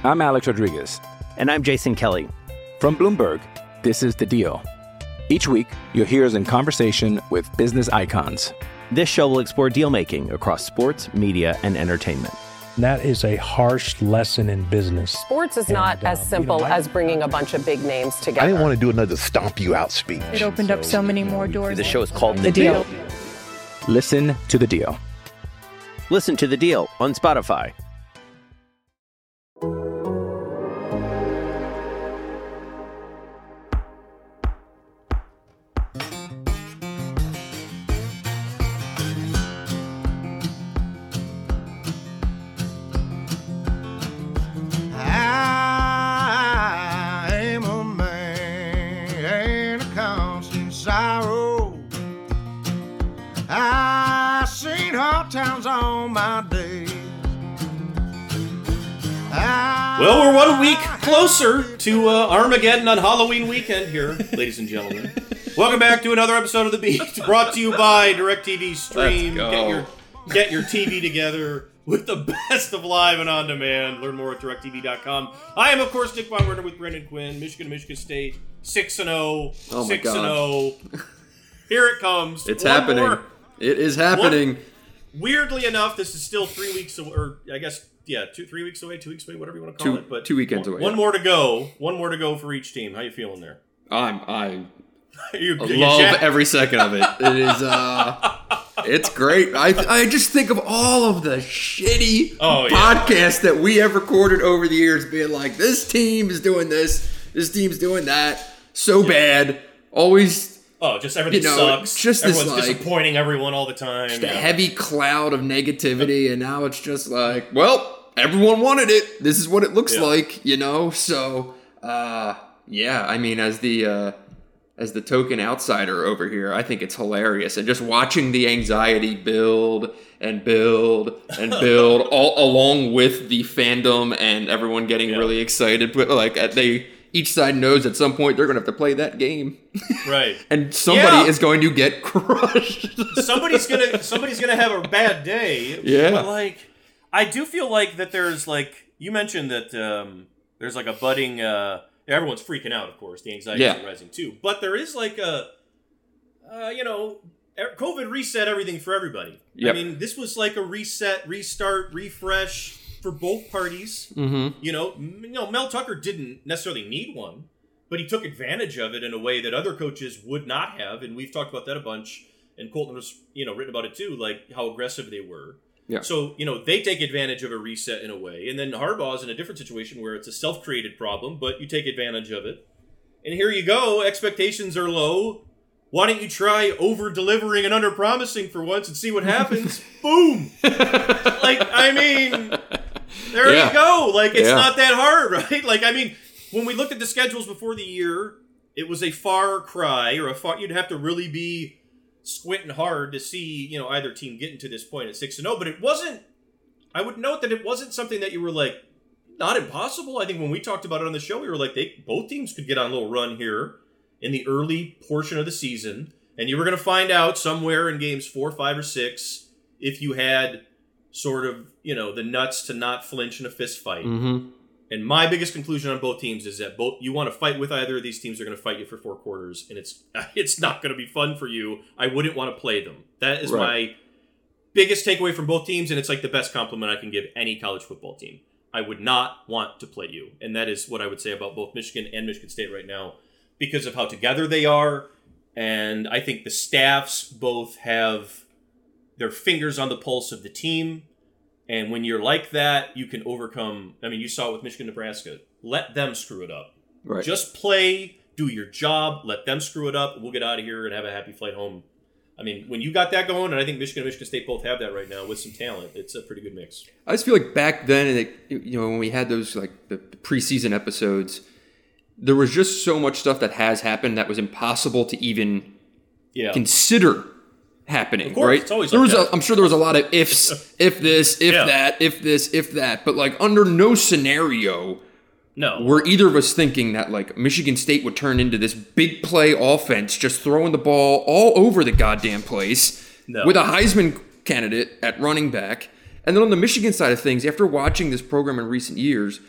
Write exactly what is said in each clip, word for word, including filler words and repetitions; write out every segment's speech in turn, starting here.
I'm Alex Rodriguez. And I'm Jason Kelly. From Bloomberg, this is The Deal. Each week, you'll hear us in conversation with business icons. This show will explore deal-making across sports, media, and entertainment. That is a harsh lesson in business. Sports is not and, uh, as simple you know, I, as bringing a bunch of big names together. I didn't want to do another stomp you out speech. It opened so, up so many more doors. The show is called The, the deal. deal. Listen to The Deal. Listen to The Deal on Spotify. Well, we're one week closer to uh, Armageddon on Halloween weekend here, ladies and gentlemen. Welcome back to another episode of The Beat, brought to you by DirecTV Stream. Get your, get your T V together with the best of live and on demand. Learn more at direct T V dot com. I am, of course, Nick Baumgartner with Brendan Quinn, Michigan, Michigan State, six and oh, oh six and oh. Here it comes. It's One happening. more. It is happening. One, weirdly enough, this is still three weeks, away, or I guess, yeah, two, three weeks away, two weeks away, whatever you want to call two, it. But two weekends one, away. One yeah. more to go. One more to go for each team. How you feeling there? I'm I you, love you every second of it. It is uh it's great. I I just think of all of the shitty oh, podcasts yeah. that we have recorded over the years being like, this team is doing this, this team's doing that. So yeah. bad. Always Oh, just everything you know, sucks. Just Everyone's this, like, disappointing everyone all the time. Just yeah. a heavy cloud of negativity, and now it's just like, well, everyone wanted it. This is what it looks yeah. like, you know? So, uh, yeah, I mean, as the uh, as the token outsider over here, I think it's hilarious. And just watching the anxiety build and build and build all along with the fandom and everyone getting yeah. really excited. But, like, they... Each side knows at some point they're going to have to play that game, right? And somebody yeah. is going to get crushed. somebody's gonna somebody's gonna have a bad day. Yeah, but like, I do feel like that. There's like you mentioned that um, there's like a budding. Uh, everyone's freaking out, of course. The anxiety yeah. is rising too. But there is like a, uh, you know, COVID reset everything for everybody. Yep. I mean, this was like a reset, restart, refresh. For both parties, mm-hmm. you know, you know, Mel Tucker didn't necessarily need one, but he took advantage of it in a way that other coaches would not have, and we've talked about that a bunch. And Colton was, you know, written about it too, like how aggressive they were. Yeah. So, you know, they take advantage of a reset in a way, and then Harbaugh's in a different situation where it's a self-created problem, but you take advantage of it. And here you go, expectations are low. Why don't you try over-delivering and under-promising for once and see what happens? Boom! Like, I mean... There yeah. you go. Like, it's yeah. not that hard, right? Like, I mean, when we looked at the schedules before the year, it was a far cry, or a far, you'd have to really be squinting hard to see, you know, either team getting to this point at six and oh, but it wasn't, I would note that it wasn't something that you were like, not impossible. I think when we talked about it on the show, we were like, they both teams could get on a little run here in the early portion of the season, and you were going to find out somewhere in games four, five, or six if you had sort of, you know, the nuts to not flinch in a fist fight. Mm-hmm. And my biggest conclusion on both teams is that both you want to fight with either of these teams, are going to fight you for four quarters, and it's it's not going to be fun for you. I wouldn't want to play them. That is right. my biggest takeaway from both teams, and it's like the best compliment I can give any college football team. I would not want to play you, and that is what I would say about both Michigan and Michigan State right now, because of how together they are, and I think the staffs both have their fingers on the pulse of the team. And when you're like that, you can overcome. I mean, you saw it with Michigan, Nebraska. Let them screw it up. Right. Just play, do your job, let them screw it up. We'll get out of here and have a happy flight home. I mean, when you got that going, and I think Michigan and Michigan State both have that right now with some talent, it's a pretty good mix. I just feel like back then, it, you know, when we had those like the preseason episodes, there was just so much stuff that has happened that was impossible to even yeah. consider happening. Of course, right? It's always there like was, that. a, I'm sure there was a lot of ifs, if this, if yeah. that, if this, if that. But like under no scenario, no, were either of us thinking that like Michigan State would turn into this big play offense, just throwing the ball all over the goddamn place no. with a Heisman candidate at running back. And then on the Michigan side of things, after watching this program in recent years,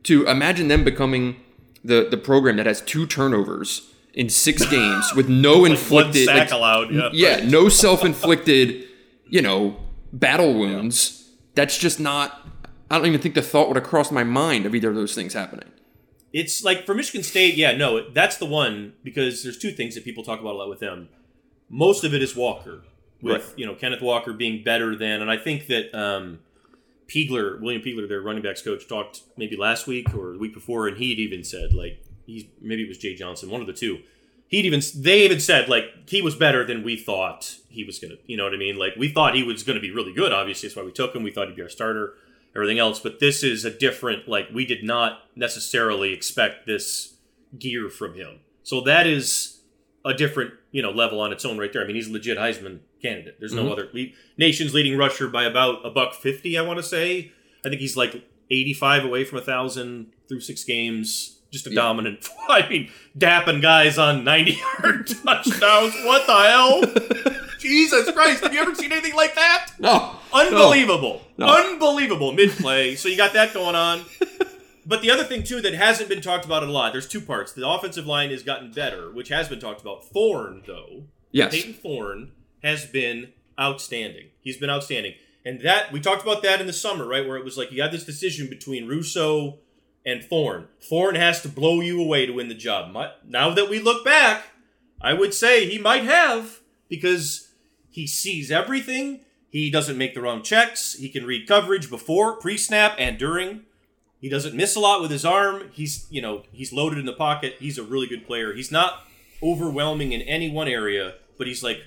to imagine them becoming the, the program that has two turnovers in six games with no like inflicted, one sack like, allowed. Yeah, yeah right. no self-inflicted, you know, battle wounds. Yeah. That's just not. I don't even think the thought would have crossed my mind of either of those things happening. It's like for Michigan State, yeah, no, that's the one because there's two things that people talk about a lot with them. Most of it is Walker, with right. you know Kenneth Walker being better than, and I think that um, Peagler, William Peagler, their running backs coach, talked maybe last week or the week before, and he'd even said like he's maybe it was Jay Johnson, one of the two. He'd even they even said like he was better than we thought he was gonna. You know what I mean? Like we thought he was gonna be really good. Obviously, that's why we took him. We thought he'd be our starter. Everything else, but this is a different, like, we did not necessarily expect this gear from him. So that is a different, you know, level on its own right there. I mean, he's a legit Heisman candidate. There's mm-hmm. no other. Le- nation's leading rusher by about a buck fifty, I want to say. I think he's like eighty-five away from a thousand through six games. Just a yeah. dominant, I mean, dapping guys on ninety-yard touchdowns. What the hell? Jesus Christ, have you ever seen anything like that? No. Unbelievable. No. No. Unbelievable mid-play. So you got that going on. But the other thing, too, that hasn't been talked about a lot, there's two parts. The offensive line has gotten better, which has been talked about. Thorne, though, yes. Peyton Thorne has been outstanding. He's been outstanding. And that, we talked about that in the summer, right, where it was like you had this decision between Russo and Thorne. Thorne has to blow you away to win the job. Now that we look back, I would say he might have, because he sees everything. He doesn't make the wrong checks. He can read coverage before, pre-snap, and during. He doesn't miss a lot with his arm. He's, you know, he's loaded in the pocket. He's a really good player. He's not overwhelming in any one area, but he's like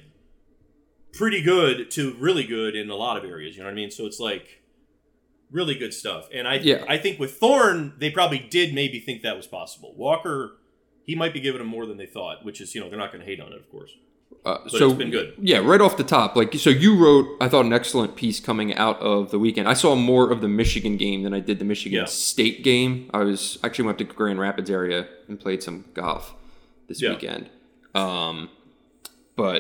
pretty good to really good in a lot of areas. You know what I mean? So it's like really good stuff. And I, yeah. I think with Thorne, they probably did maybe think that was possible. Walker, he might be giving him more than they thought, which is, you know, they're not going to hate on it, of course. Uh, but so it's been good. Yeah, right off the top, like so, you wrote I thought an excellent piece coming out of the weekend. I saw more of the Michigan game than I did the Michigan yeah. State game. I was actually went to Grand Rapids area and played some golf this yeah. weekend, um, but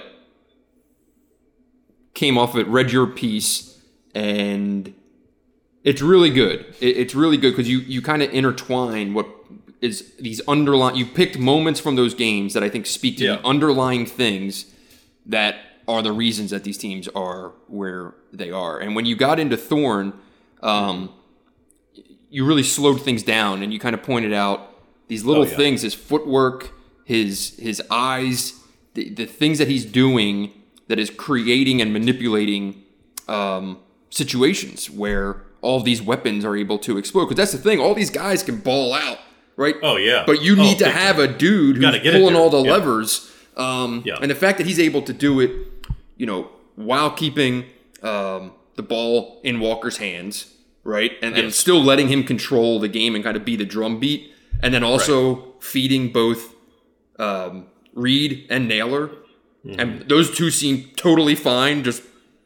came off of it, read your piece, and it's really good. It, it's really good because you you kind of intertwine what is these underlying. You picked moments from those games that I think speak to yeah. the underlying things that are the reasons that these teams are where they are. And when you got into Thorne, um, you really slowed things down, and you kind of pointed out these little oh, yeah. things: his footwork, his his eyes, the, the things that he's doing that is creating and manipulating um, situations where all these weapons are able to explode. Because that's the thing; all these guys can ball out, right? Oh yeah. But you need oh, to have a dude who's pulling all the yeah. levers. Um, yeah. And the fact that he's able to do it, you know, while keeping um, the ball in Walker's hands, right? And, yes. and still letting him control the game and kind of be the drumbeat. And then also right. feeding both um, Reed and Naylor. Mm-hmm. And those two seem totally fine, just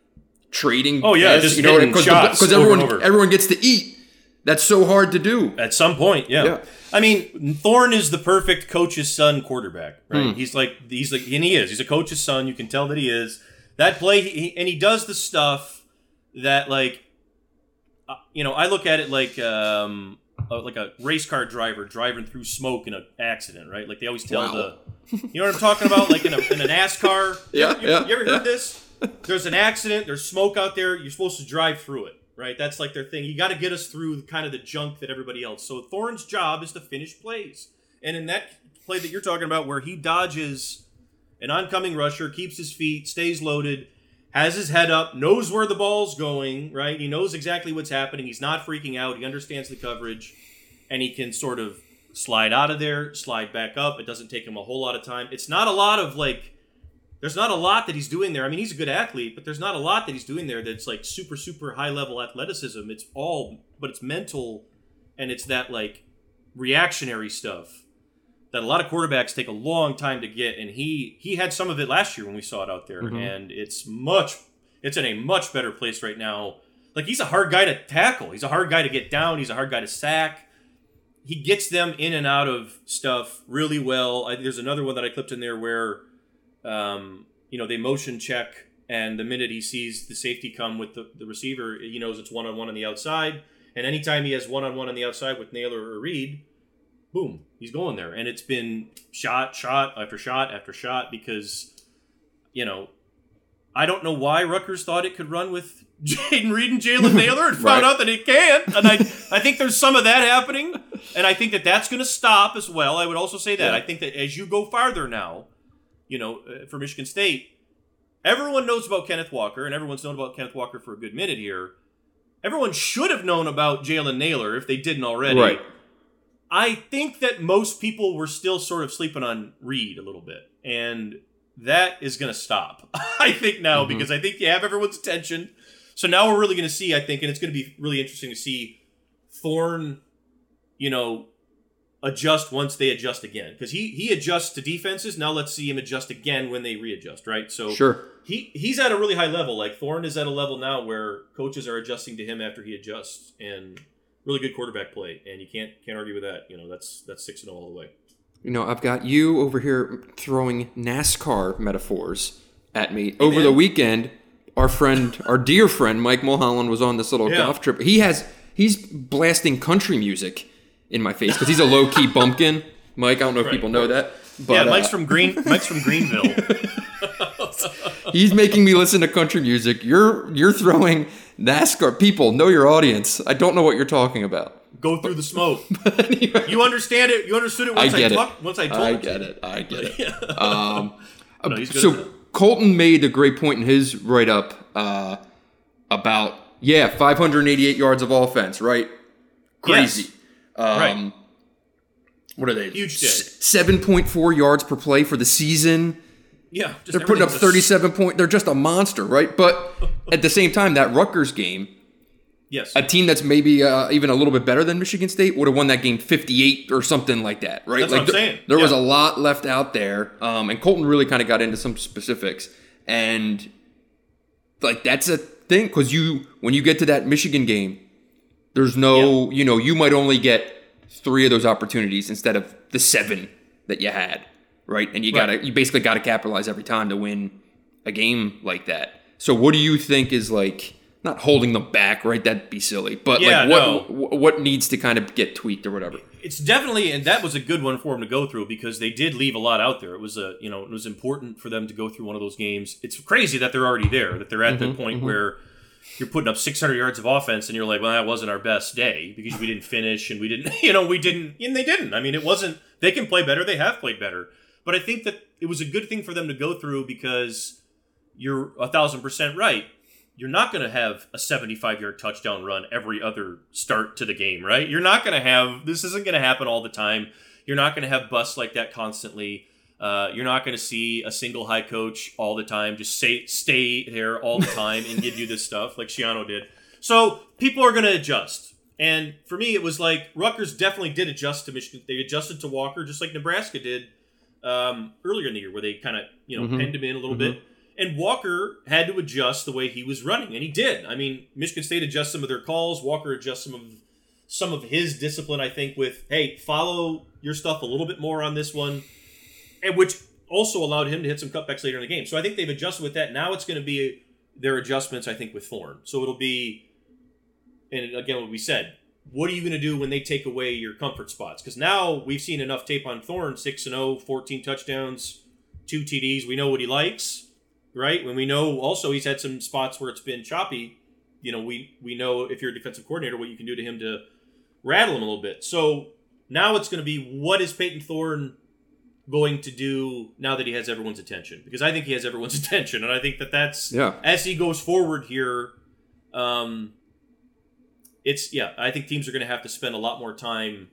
trading. Oh, yeah, pass, just you know, hitting shots Because over everyone, and over. everyone gets to eat. That's so hard to do. At some point, yeah. yeah. I mean, Thorne is the perfect coach's son quarterback, right? Mm. He's like, he's like, and he is. He's a coach's son. You can tell that he is. That play, he, and he does the stuff that, like, uh, you know, I look at it like, um, uh, like a race car driver driving through smoke in an accident, right? Like they always tell wow. the, you know what I'm talking about? Like in a, in a NASCAR. Yeah, you, yeah. You ever yeah. heard this? There's an accident. There's smoke out there. You're supposed to drive through it. Right, that's like their thing. You got to get us through kind of the junk that everybody else. So Thorne's job is to finish plays, and in that play that you're talking about, where he dodges an oncoming rusher, keeps his feet, stays loaded, has his head up, knows where the ball's going. Right, he knows exactly what's happening. He's not freaking out. He understands the coverage, and he can sort of slide out of there, slide back up. It doesn't take him a whole lot of time. It's not a lot of like. There's not a lot that he's doing there. I mean, he's a good athlete, but there's not a lot that he's doing there that's like super, super high level athleticism. It's all, but it's mental, and it's that like reactionary stuff that a lot of quarterbacks take a long time to get. And he he had some of it last year when we saw it out there, mm-hmm. and it's much, it's in a much better place right now. Like he's a hard guy to tackle. He's a hard guy to get down. He's a hard guy to sack. He gets them in and out of stuff really well. I, there's another one that I clipped in there where. Um, you know, they motion check, and the minute he sees the safety come with the, the receiver, he knows it's one-on-one on the outside, And anytime he has one-on-one on the outside with Naylor or Reed, boom, he's going there. And it's been shot, shot after shot after shot because, you know, I don't know why Rutgers thought it could run with Jaden Reed and Jalen Naylor and found Right. out that it can't. And I, I think there's some of that happening. And I think that that's going to stop as well. I would also say that. Yeah. I think that as you go farther now, you know, uh, for Michigan State, everyone knows about Kenneth Walker, and everyone's known about Kenneth Walker for a good minute here. Everyone should have known about Jalen Naylor if they didn't already. Right. I think that most people were still sort of sleeping on Reed a little bit. And that is going to stop, I think, now, mm-hmm. because I think you have everyone's attention. So now we're really going to see, I think, and it's going to be really interesting to see Thorne, you know, adjust once they adjust again. Because he, he adjusts to defenses. Now let's see him adjust again when they readjust, right? So sure. he he's at a really high level. Like, Thorne is at a level now where coaches are adjusting to him after he adjusts. And really good quarterback play. And you can't can't argue with that. You know, that's that's six and oh all the way. You know, I've got you over here throwing NASCAR metaphors at me. Hey, over man. the weekend, our friend, our dear friend, Mike Mulholland was on this little Yeah. golf trip. He has, he's blasting country music in my face because he's a low-key bumpkin. Mike, I don't know if Right. people know that. But, yeah, Mike's uh, from Green. Mike's from Greenville. he's making me listen to country music. You're you're throwing NASCAR. People, know your audience. I don't know what you're talking about. Go through the smoke. Anyway, You understand it. You understood it I once I, get it. talked. Once I told I you. get it. I get it. Um, No, he's good at so that. Colton made a great point in his write-up uh, about yeah, five hundred eighty-eight yards of offense, right? Crazy. Yes. Um, Right. What are they? Huge day. seven point four yards per play for the season. Yeah, just They're putting up everything's a- thirty-seven point. They're just a monster, right? But at the same time, that Rutgers game, Yes. a team that's maybe uh, even a little bit better than Michigan State would have won that game fifty-eight or something like that, right? That's like what I'm there, saying. there was Yeah. a lot left out there, um, and Colton really kind of got into some specifics, and like that's a thing because you when you get to that Michigan game, there's no you know you might only get three of those opportunities instead of the seven that you had, right? And you gotta Right. you basically gotta capitalize every time to win a game like that. So what do you think is like? Not holding them back, right? That'd be silly. But Yeah, like, what no. wh- what needs to kind of get tweaked or whatever? It's definitely, and that was a good one for them to go through because they did leave a lot out there. It was a, you know, it was important for them to go through one of those games. It's crazy that they're already there, that they're at Mm-hmm, the point where you're putting up six hundred yards of offense, and you're like, well, that wasn't our best day because we didn't finish, and we didn't, you know, we didn't, and they didn't. I mean, it wasn't. They can play better. They have played better, but I think that it was a good thing for them to go through because you're a thousand percent right. You're not going to have a seventy-five-yard touchdown run every other start to the game, right? You're not going to have – this isn't going to happen all the time. You're not going to have busts like that constantly. Uh, you're not going to see a single high coach all the time just say stay there all the time and give you this stuff like Schiano did. So people are going to adjust. And for me, it was like Rutgers definitely did adjust to Michigan. They adjusted to Walker just like Nebraska did um, earlier in the year where they kind of you know Mhm. penned him in a little Mhm. bit. And Walker had to adjust the way he was running, and he did. I mean, Michigan State adjusts some of their calls. Walker adjusts some of some of his discipline, I think, with, hey, follow your stuff a little bit more on this one, and which also allowed him to hit some cutbacks later in the game. So I think they've adjusted with that. Now it's going to be their adjustments, I think, with Thorne. So it'll be, and again, what we said, what are you going to do when they take away your comfort spots? Because now we've seen enough tape on Thorne, six and oh, fourteen touchdowns, two T Ds. We know what he likes. Right? When we know also he's had some spots where it's been choppy, you know, we, we know if you're a defensive coordinator what you can do to him to rattle him a little bit. So now it's going to be what is Peyton Thorne going to do now that he has everyone's attention? Because I think he has everyone's attention, and I think that that's, Yeah. as he goes forward here, um, it's, yeah, I think teams are going to have to spend a lot more time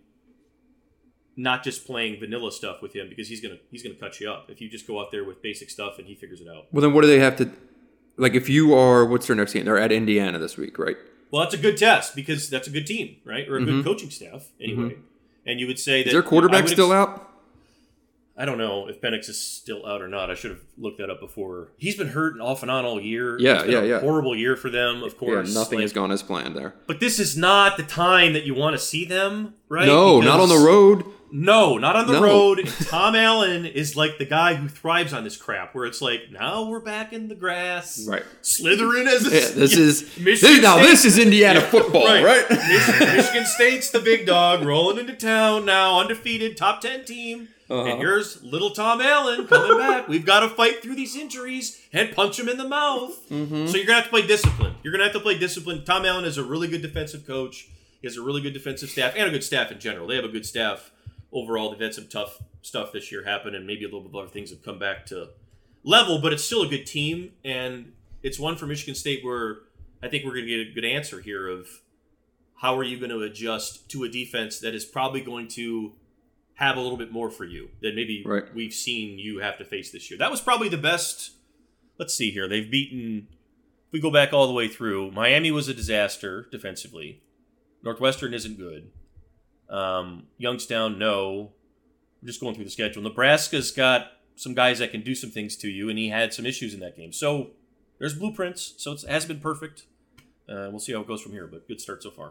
not just playing vanilla stuff with him because he's gonna he's gonna cut you up if you just go out there with basic stuff and he figures it out. Well, then what do they have to like? If you are, what's their next game? They're at Indiana this week, right? Well, that's a good test because that's a good team, right? Or a Mhm. good coaching staff, anyway. Mhm. And you would say that Is their quarterback I would still ex- out? I don't know if Penix is still out or not. I should have looked that up before. He's been hurt and off and on all year. Yeah, It's been yeah, a yeah. Horrible year for them, of course. Yeah, nothing Like, has gone as planned there. But this is not the time that you want to see them, right? No, not on the Because- road. No, not on the No. road. And Tom Allen is like the guy who thrives on this crap, where it's like, now we're back in the grass, Right. slithering as a Yeah, this is Michigan this, now State- this is Indiana football, right? right? Mich- Michigan State's the big dog rolling into town now, undefeated, top ten team. Uh-huh. And here's little Tom Allen coming back. We've got to fight through these injuries and punch him in the mouth. Mm-hmm. So you're gonna have to play discipline. You're gonna have to play discipline. Tom Allen is a really good defensive coach. He has a really good defensive staff and a good staff in general. They have a good staff overall. They've had some tough stuff this year happen, and maybe a little bit of other things have come back to level, but it's still a good team, and it's one for Michigan State where I think we're going to get a good answer here of how are you going to adjust to a defense that is probably going to have a little bit more for you than maybe Right. we've seen you have to face this year. That was probably the best. Let's see here. They've beaten, if we go back all the way through, Miami was a disaster defensively. Northwestern isn't good. Um, Youngstown, no. We're just going through the schedule. Nebraska's got some guys that can do some things to you, and he had some issues in that game. So there's blueprints. So it's, it hasn't been perfect. Uh, we'll see how it goes from here, but good start so far.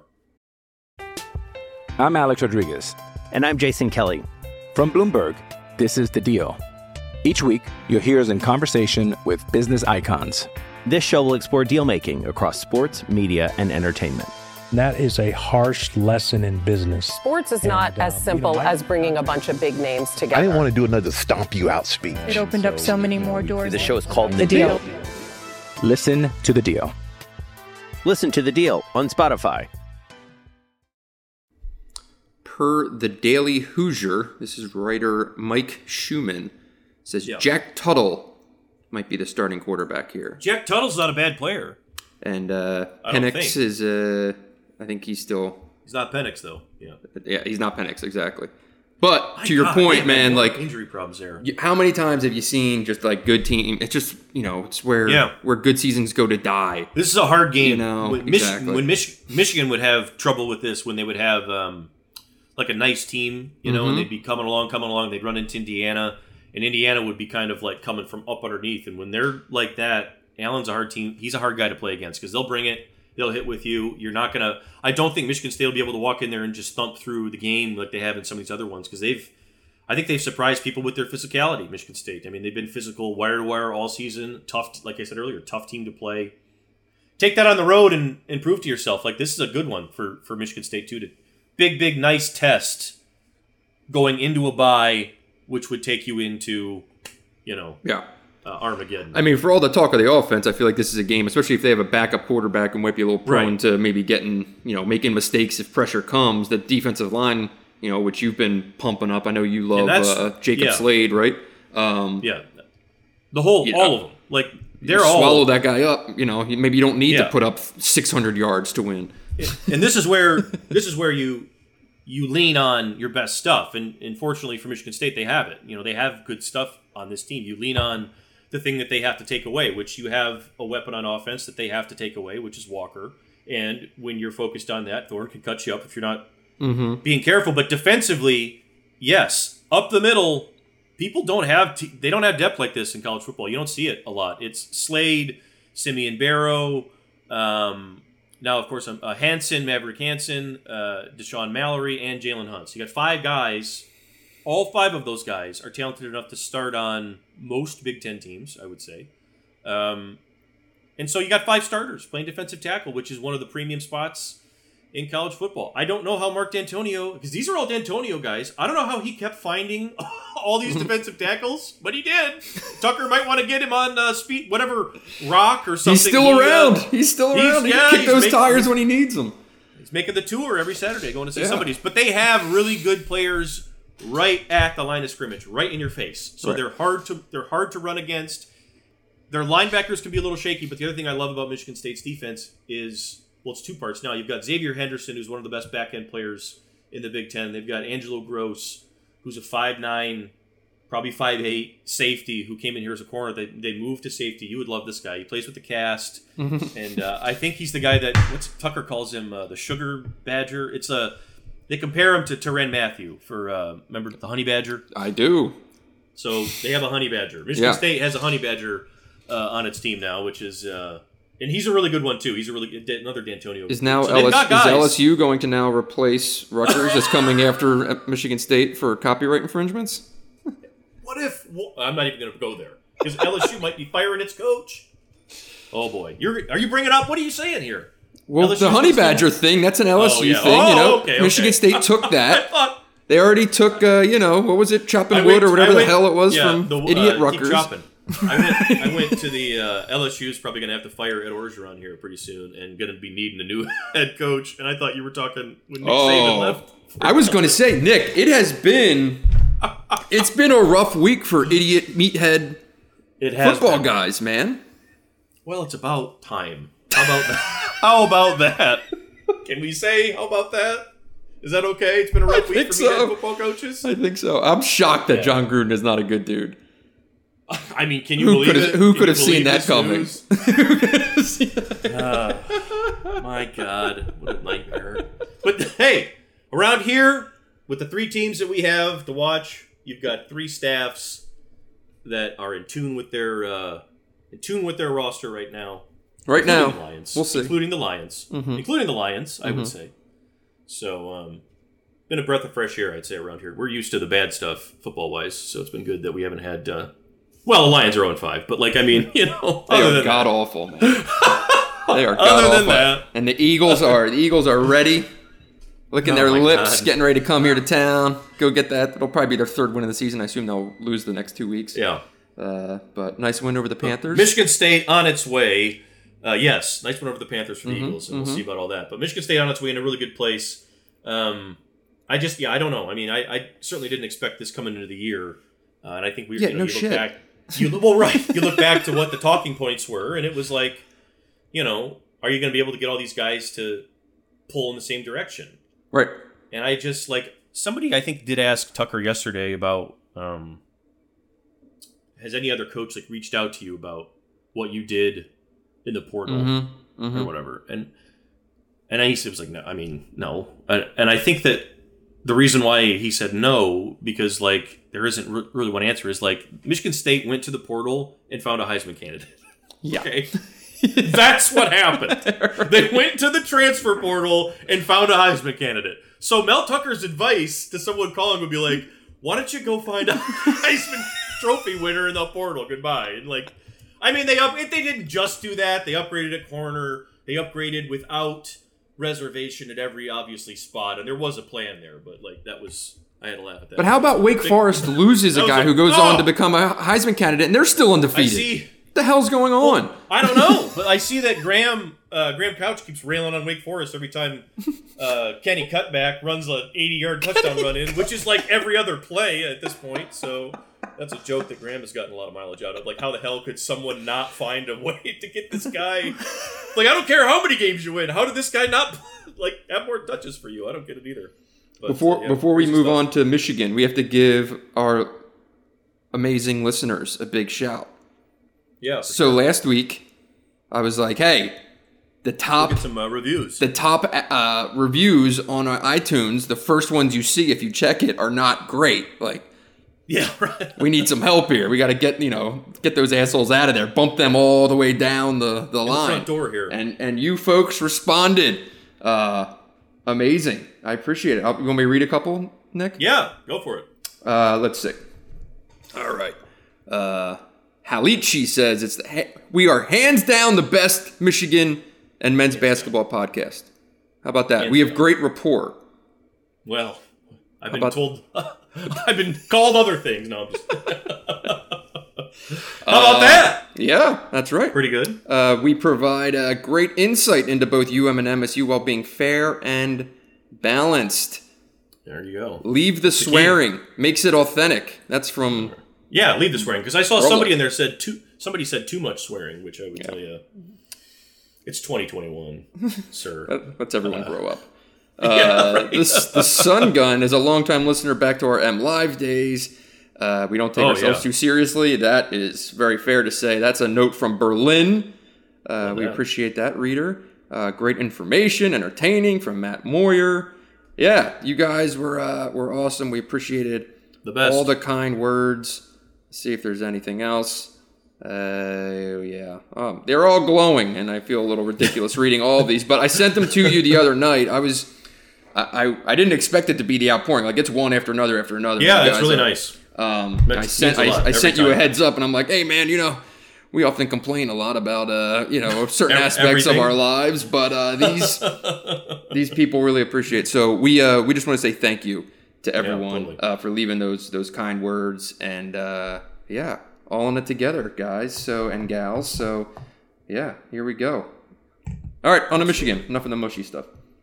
I'm Alex Rodriguez. And I'm Jason Kelly. From Bloomberg, this is The Deal. Each week, you'll hear us in conversation with business icons. This show will explore deal making across sports, media, and entertainment. That is a harsh lesson in business. Sports is not And, as um, simple you know, I- as bringing a bunch of big names together. I didn't want to do another stomp you out speech. It opened up so many more doors. The show is called The Deal. Listen to The Deal. Listen to The Deal on Spotify. Per the Daily Hoosier, this is writer Mike Schumann, says Yeah. Jack Tuttle might be the starting quarterback here. Jack Tuttle's not a bad player. And uh, I don't Penix think. is, uh, I think he's still, He's not Penix, though. Yeah. yeah, he's not Penix, exactly. But My to your God, point, they had man, more like, injury problems there. you- how many times have you seen just like good team? It's just, you know, it's where Yeah. where good seasons go to die. This is a hard game. You know, when, Mich- exactly. when Mich- Michigan would have trouble with this when they would have um, like a nice team, you know, Mhm. and they'd be coming along, coming along. They'd run into Indiana, and Indiana would be kind of like coming from up underneath. And when they're like that, Allen's a hard team. He's a hard guy to play against because they'll bring it. They'll hit with you. You're not going to – I don't think Michigan State will be able to walk in there and just thump through the game like they have in some of these other ones because they've – I think they've surprised people with their physicality, Michigan State. I mean, they've been physical wire to wire all season. Tough, like I said earlier, tough team to play. Take that on the road and, and prove to yourself. Like, this is a good one for, for Michigan State, too. To, big, big, nice test going into a bye, which would take you into, you know, Yeah. uh, Armageddon. I mean, for all the talk of the offense, I feel like this is a game, especially if they have a backup quarterback and might be a little prone Right. to maybe getting, you know, making mistakes if pressure comes. The defensive line, you know, which you've been pumping up. I know you love that's- uh, Jacob yeah. Slade, right? Um, yeah. The whole, Yeah. all of them. Like, they're you all. swallow that guy up. You know, maybe you don't need Yeah. to put up six hundred yards to win. And this is where this is where you you lean on your best stuff. And, and fortunately for Michigan State, they have it. You know, they have good stuff on this team. You lean on the thing that they have to take away, which you have a weapon on offense that they have to take away, which is Walker. And when you're focused on that, Thorne can cut you up if you're not Mm-hmm. being careful. But defensively, yes, up the middle, people don't have t- they don't have depth like this in college football. You don't see it a lot. It's Slade, Simeon Barrow, um, now of course uh, Hansen, Maverick Hansen, uh, Deshaun Mallory, and Jalen Hunt. So you got five guys. All five of those guys are talented enough to start on most Big Ten teams, I would say. Um, and so you got five starters playing defensive tackle, which is one of the premium spots in college football. I don't know how Mark D'Antonio, because these are all D'Antonio guys, I don't know how he kept finding all these defensive tackles, but he did. Tucker might want to get him on uh, speed, whatever, rock or something. He's still He, uh, around. he's still he's- around. He yeah, can kick he's those making- tires when he needs them. He's making the tour every Saturday going to see Yeah. somebody's. But they have really good players right at the line of scrimmage, right in your face. So Right. they're hard to they're hard to run against. Their linebackers can be a little shaky, but the other thing I love about Michigan State's defense is, well, it's two parts now. You've got Xavier Henderson, who's one of the best back-end players in the Big Ten. They've got Angelo Gross, who's a five nine, probably five eight safety who came in here as a corner. They, they moved to safety. You would love this guy. He plays with the cast. and uh, I think he's the guy that, what's Tucker calls him, uh, the Sugar Badger. It's a, they compare him to Tyrann Mathieu for, uh, remember the Honey Badger? I do. So they have a Honey Badger. Michigan Yeah. State has a Honey Badger uh, on its team now, which is uh, And he's a really good one too. He's a really good another D'Antonio. Is now so they've L S, got is guys. L S U going to now replace Rutgers as coming after Michigan State for copyright infringements? What if? Well, I'm not even going to go there because L S U might be firing its coach. Oh boy, you're are you bringing up? What are you saying here? Well, L S U's the Honey still- Badger thing, that's an L S U Oh, yeah. thing, Oh, you know. okay, okay. Michigan State took I that. thought They already took, uh, you know, what was it, chopping I wood went- or whatever I the went- hell it was yeah, from the, idiot uh, keep Rutgers. chopping. I went. I went to the uh, L S U is probably going to have to fire Ed Orgeron here pretty soon, and going to be needing a new head coach. And I thought you were talking when Nick Saban Oh, left. I was going to say, Nick, it has been, it's been a rough week for idiot meathead It has football been. guys, man. Well, it's about time. How about that? How about that? Can we say how about that? Is that okay? It's been a rough I week think for me so. head football coaches. I think so. I'm shocked that Yeah. John Gruden is not a good dude. I mean, can you Who believe could it? have, who Can could you have seen believe that this coming? news? Uh, my God, what a nightmare. But hey, around here, with the three teams that we have to watch, you've got three staffs that are in tune with their uh, in tune with their roster right now. Right including now, the Lions, we'll see. including the Lions, Mm-hmm. including the Lions, I would say. So, um, been a breath of fresh air, I'd say, around here. We're used to the bad stuff football wise, so it's been good that we haven't had. Uh, well, the Lions are oh and five, but like I mean, you know, They other are than god that, awful, man. They are god Other awful. than that. And the Eagles are the Eagles are ready, licking Oh their my lips, God. getting ready to come here to town. Go get that. It'll probably be their third win of the season. I assume they'll lose the next two weeks. yeah. Uh, but nice win over the Panthers. Michigan State on its way. Uh, yes, nice one over the Panthers for the Mm-hmm, Eagles, and we'll see about all that. But Michigan State on its way in a really good place. Um, I just, yeah, I don't know. I mean, I, I certainly didn't expect this coming into the year, uh, and I think we, Yeah, you know, no you look shit. back. You well, right. You look back to what the talking points were, and it was like, you know, are you going to be able to get all these guys to pull in the same direction? Right. And I just like somebody I think did ask Tucker yesterday about um, has any other coach like reached out to you about what you did in the portal Mm-hmm. Mm-hmm. or whatever? And and I he was like, no, I mean, no. And, and I think that the reason why he said no because like there isn't re- really one answer is like Michigan State went to the portal and found a Heisman candidate. Yeah. Okay. That's what happened. They went to the transfer portal and found a Heisman candidate. So Mel Tucker's advice to someone calling would be like, why don't you go find a Heisman Trophy winner in the portal? Goodbye. And like, I mean, they up they didn't just do that. They upgraded at corner. They upgraded without reservation at every obviously spot, and there was a plan there. But like that was, I had to laugh at that. But how about Wake Big- Forest loses That a was guy like, who goes oh! on to become a Heisman candidate, and they're still I undefeated? see. What the hell's going on? I don't know, but I see that Graham uh, Graham Couch keeps railing on Wake Forest every time uh, Kenny Cutback runs an eighty-yard touchdown run in, which is like every other play at this point. So that's a joke that Graham has gotten a lot of mileage out of. Like, how the hell could someone not find a way to get this guy? Like, I don't care how many games you win. How did this guy not like have more touches for you? I don't get it either. But, Before uh, yeah, before we crazy move stuff. on to Michigan, we have to give our amazing listeners a big shout. yeah, So last week, I was like, "Hey, the top get some uh, reviews. the top uh, reviews on our iTunes, the first ones you see if you check it, are not great. Like, yeah, right. we need some help here. We got to get you know get those assholes out of there, bump them all the way down the the The line." front door here. And and you folks responded. Uh, amazing. I appreciate it. You want me to read a couple, Nick? Yeah, go for it. Uh, let's see. All right. Uh, Halichi says it's the ha- we are hands down the best Michigan and men's basketball podcast. How about that? Hands we have down. great rapport. Well, I've been about- told, I've been called other things. No, I'm just. How about that? Yeah, that's right. Pretty good. Uh, we provide uh, great insight into both U M and M S U while being fair and balanced. There you go. Leave the swearing. Makes it authentic. That's from... Yeah, leave the swearing because I saw Roll somebody it. in there said too. Somebody said too much swearing, which I would tell you, it's twenty twenty-one, sir. Let's everyone grow up. Yeah, Uh, right. this, the Sun Gun is a longtime listener back to our M Live days. Uh, we don't take Oh, ourselves yeah. too seriously. That is very fair to say. That's a note from Berlin. Uh, we that. appreciate that, reader. Uh, great information, entertaining from Matt Moyer. Yeah, you guys were uh, were awesome. We appreciated The best. all the kind words. See if there's anything else. Uh, yeah. Um, they're all glowing, and I feel a little ridiculous reading all of these. But I sent them to you the other night. I was, I, I, I didn't expect it to be the outpouring. Like it's one after another after another. Yeah, You it's guys really are- nice. Um, Meant- I sent, means a lot I, I every sent you a time. heads up, and I'm like, hey man, you know, we often complain a lot about, uh, you know, certain Ev- aspects everything. of our lives, but uh, these these people really appreciate. So we uh, we just want to say thank you to everyone totally. uh, for leaving those those kind words, and uh, yeah, all in it together, guys. So and gals. So yeah, here we go. All right, on to Michigan. Enough of the mushy stuff.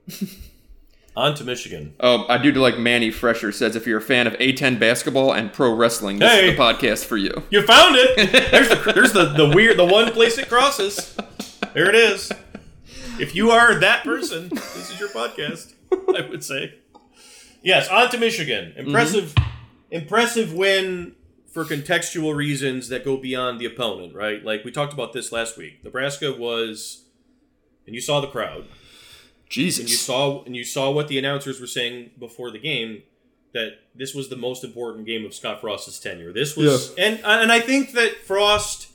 On to Michigan. Oh, I do like Manny Fresher says, if you're a fan of A ten basketball and pro wrestling, this Hey. is the podcast for you. You found it. There's the there's the, the weird the one place it crosses. There it is. If you are that person, this is your podcast, I would say. Yes, on to Michigan. Impressive Mm-hmm. impressive win for contextual reasons that go beyond the opponent, right? Like we talked about this last week. Nebraska was, and you saw the crowd. Jesus. And you saw and you saw what the announcers were saying before the game, that this was the most important game of Scott Frost's tenure. This was and and I think that Frost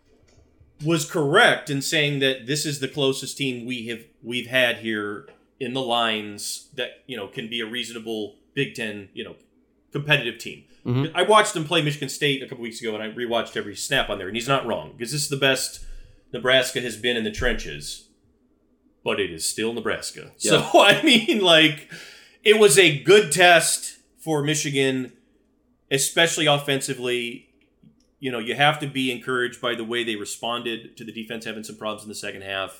was correct in saying that this is the closest team we have we've had here in the lines that, you know, can be a reasonable Big Ten, you know, competitive team. Mm-hmm. I watched him play Michigan State a couple weeks ago, and I rewatched every snap on there, and he's not wrong, because this is the best Nebraska has been in the trenches. But it is still Nebraska. Yeah. So, I mean, like, it was a good test for Michigan, especially offensively. You know, you have to be encouraged by the way they responded to the defense having some problems in the second half.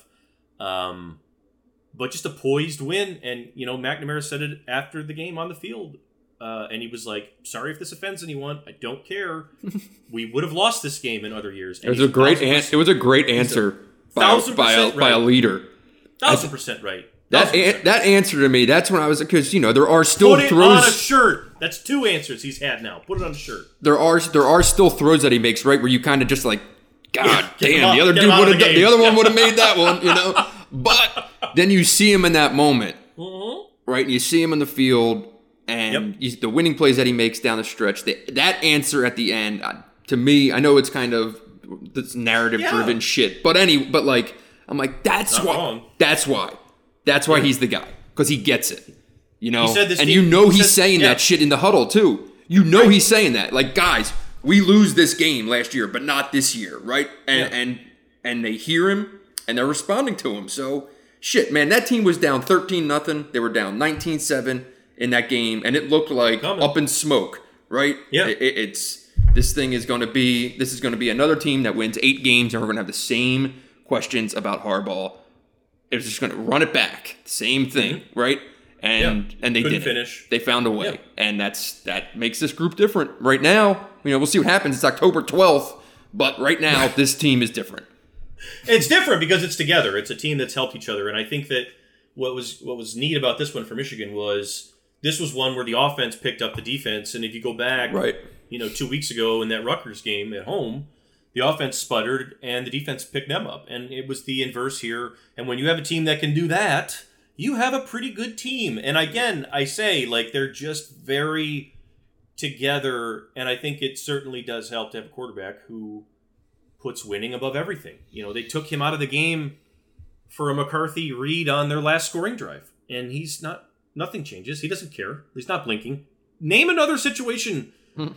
Um, but just a poised win. And, you know, McNamara said it after the game on the field. Uh, and he was like, sorry if this offends anyone. I don't care. We would have lost this game in other years. And It was he's a great thousand an- percent- It was a great answer by, a, thousand by, a, percent by a right. leader. Thousand percent right. That Thousand an, percent. that answer to me, that's when I was, because, you know, there are still Put it on a throws. shirt. That's two answers he's had now. Put it on a shirt. There are there are still throws that he makes, right, where you kind of just like, God Get him damn, out- the other get dude him out would of have the done, game. the other one would have made that one, you know. But then you see him in that moment, Mm-hmm. right? And you see him in the field, and Yep. you, the winning plays that he makes down the stretch. The, that answer at the end, uh, to me, I know it's kind of this narrative-driven Yeah. shit, but any, but like, I'm like, that's Not why. wrong. That's why. That's why he's the guy, because he gets it. You know, He said this and team- you know he he's said- saying yeah. that shit in the huddle too. You know he's saying that. Like, guys, we lose this game last year, but not this year, right? And Yeah. and and they hear him and they're responding to him. So shit, man, that team was down thirteen nothing. They were down nineteen seven in that game, and it looked like Coming. up in smoke, right? Yeah. It- it- it's this thing is going to be this is going to be another team that wins eight games, and we're going to have the same questions about Harbaugh. It's just going to run it back, same thing, right? And Yeah. and they Couldn't did finish. They found a way, Yeah. and that's that makes this group different. Right now, you know, we'll see what happens. It's October twelfth, but right now, this team is different. It's different because it's together. It's a team that's helped each other, and I think that what was what was neat about this one for Michigan was this was one where the offense picked up the defense, and if you go back, Right. you know, two weeks ago in that Rutgers game at home, the offense sputtered and the defense picked them up, and it was the inverse here. And when you have a team that can do that, you have a pretty good team. And again, I say, like, they're just very together, and I think it certainly does help to have a quarterback who puts winning above everything. You know, they took him out of the game for a McCarthy read on their last scoring drive, and he's not, nothing changes. He doesn't care. He's not blinking. Name another situation.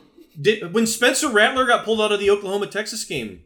Did, when Spencer Rattler got pulled out of the Oklahoma-Texas game,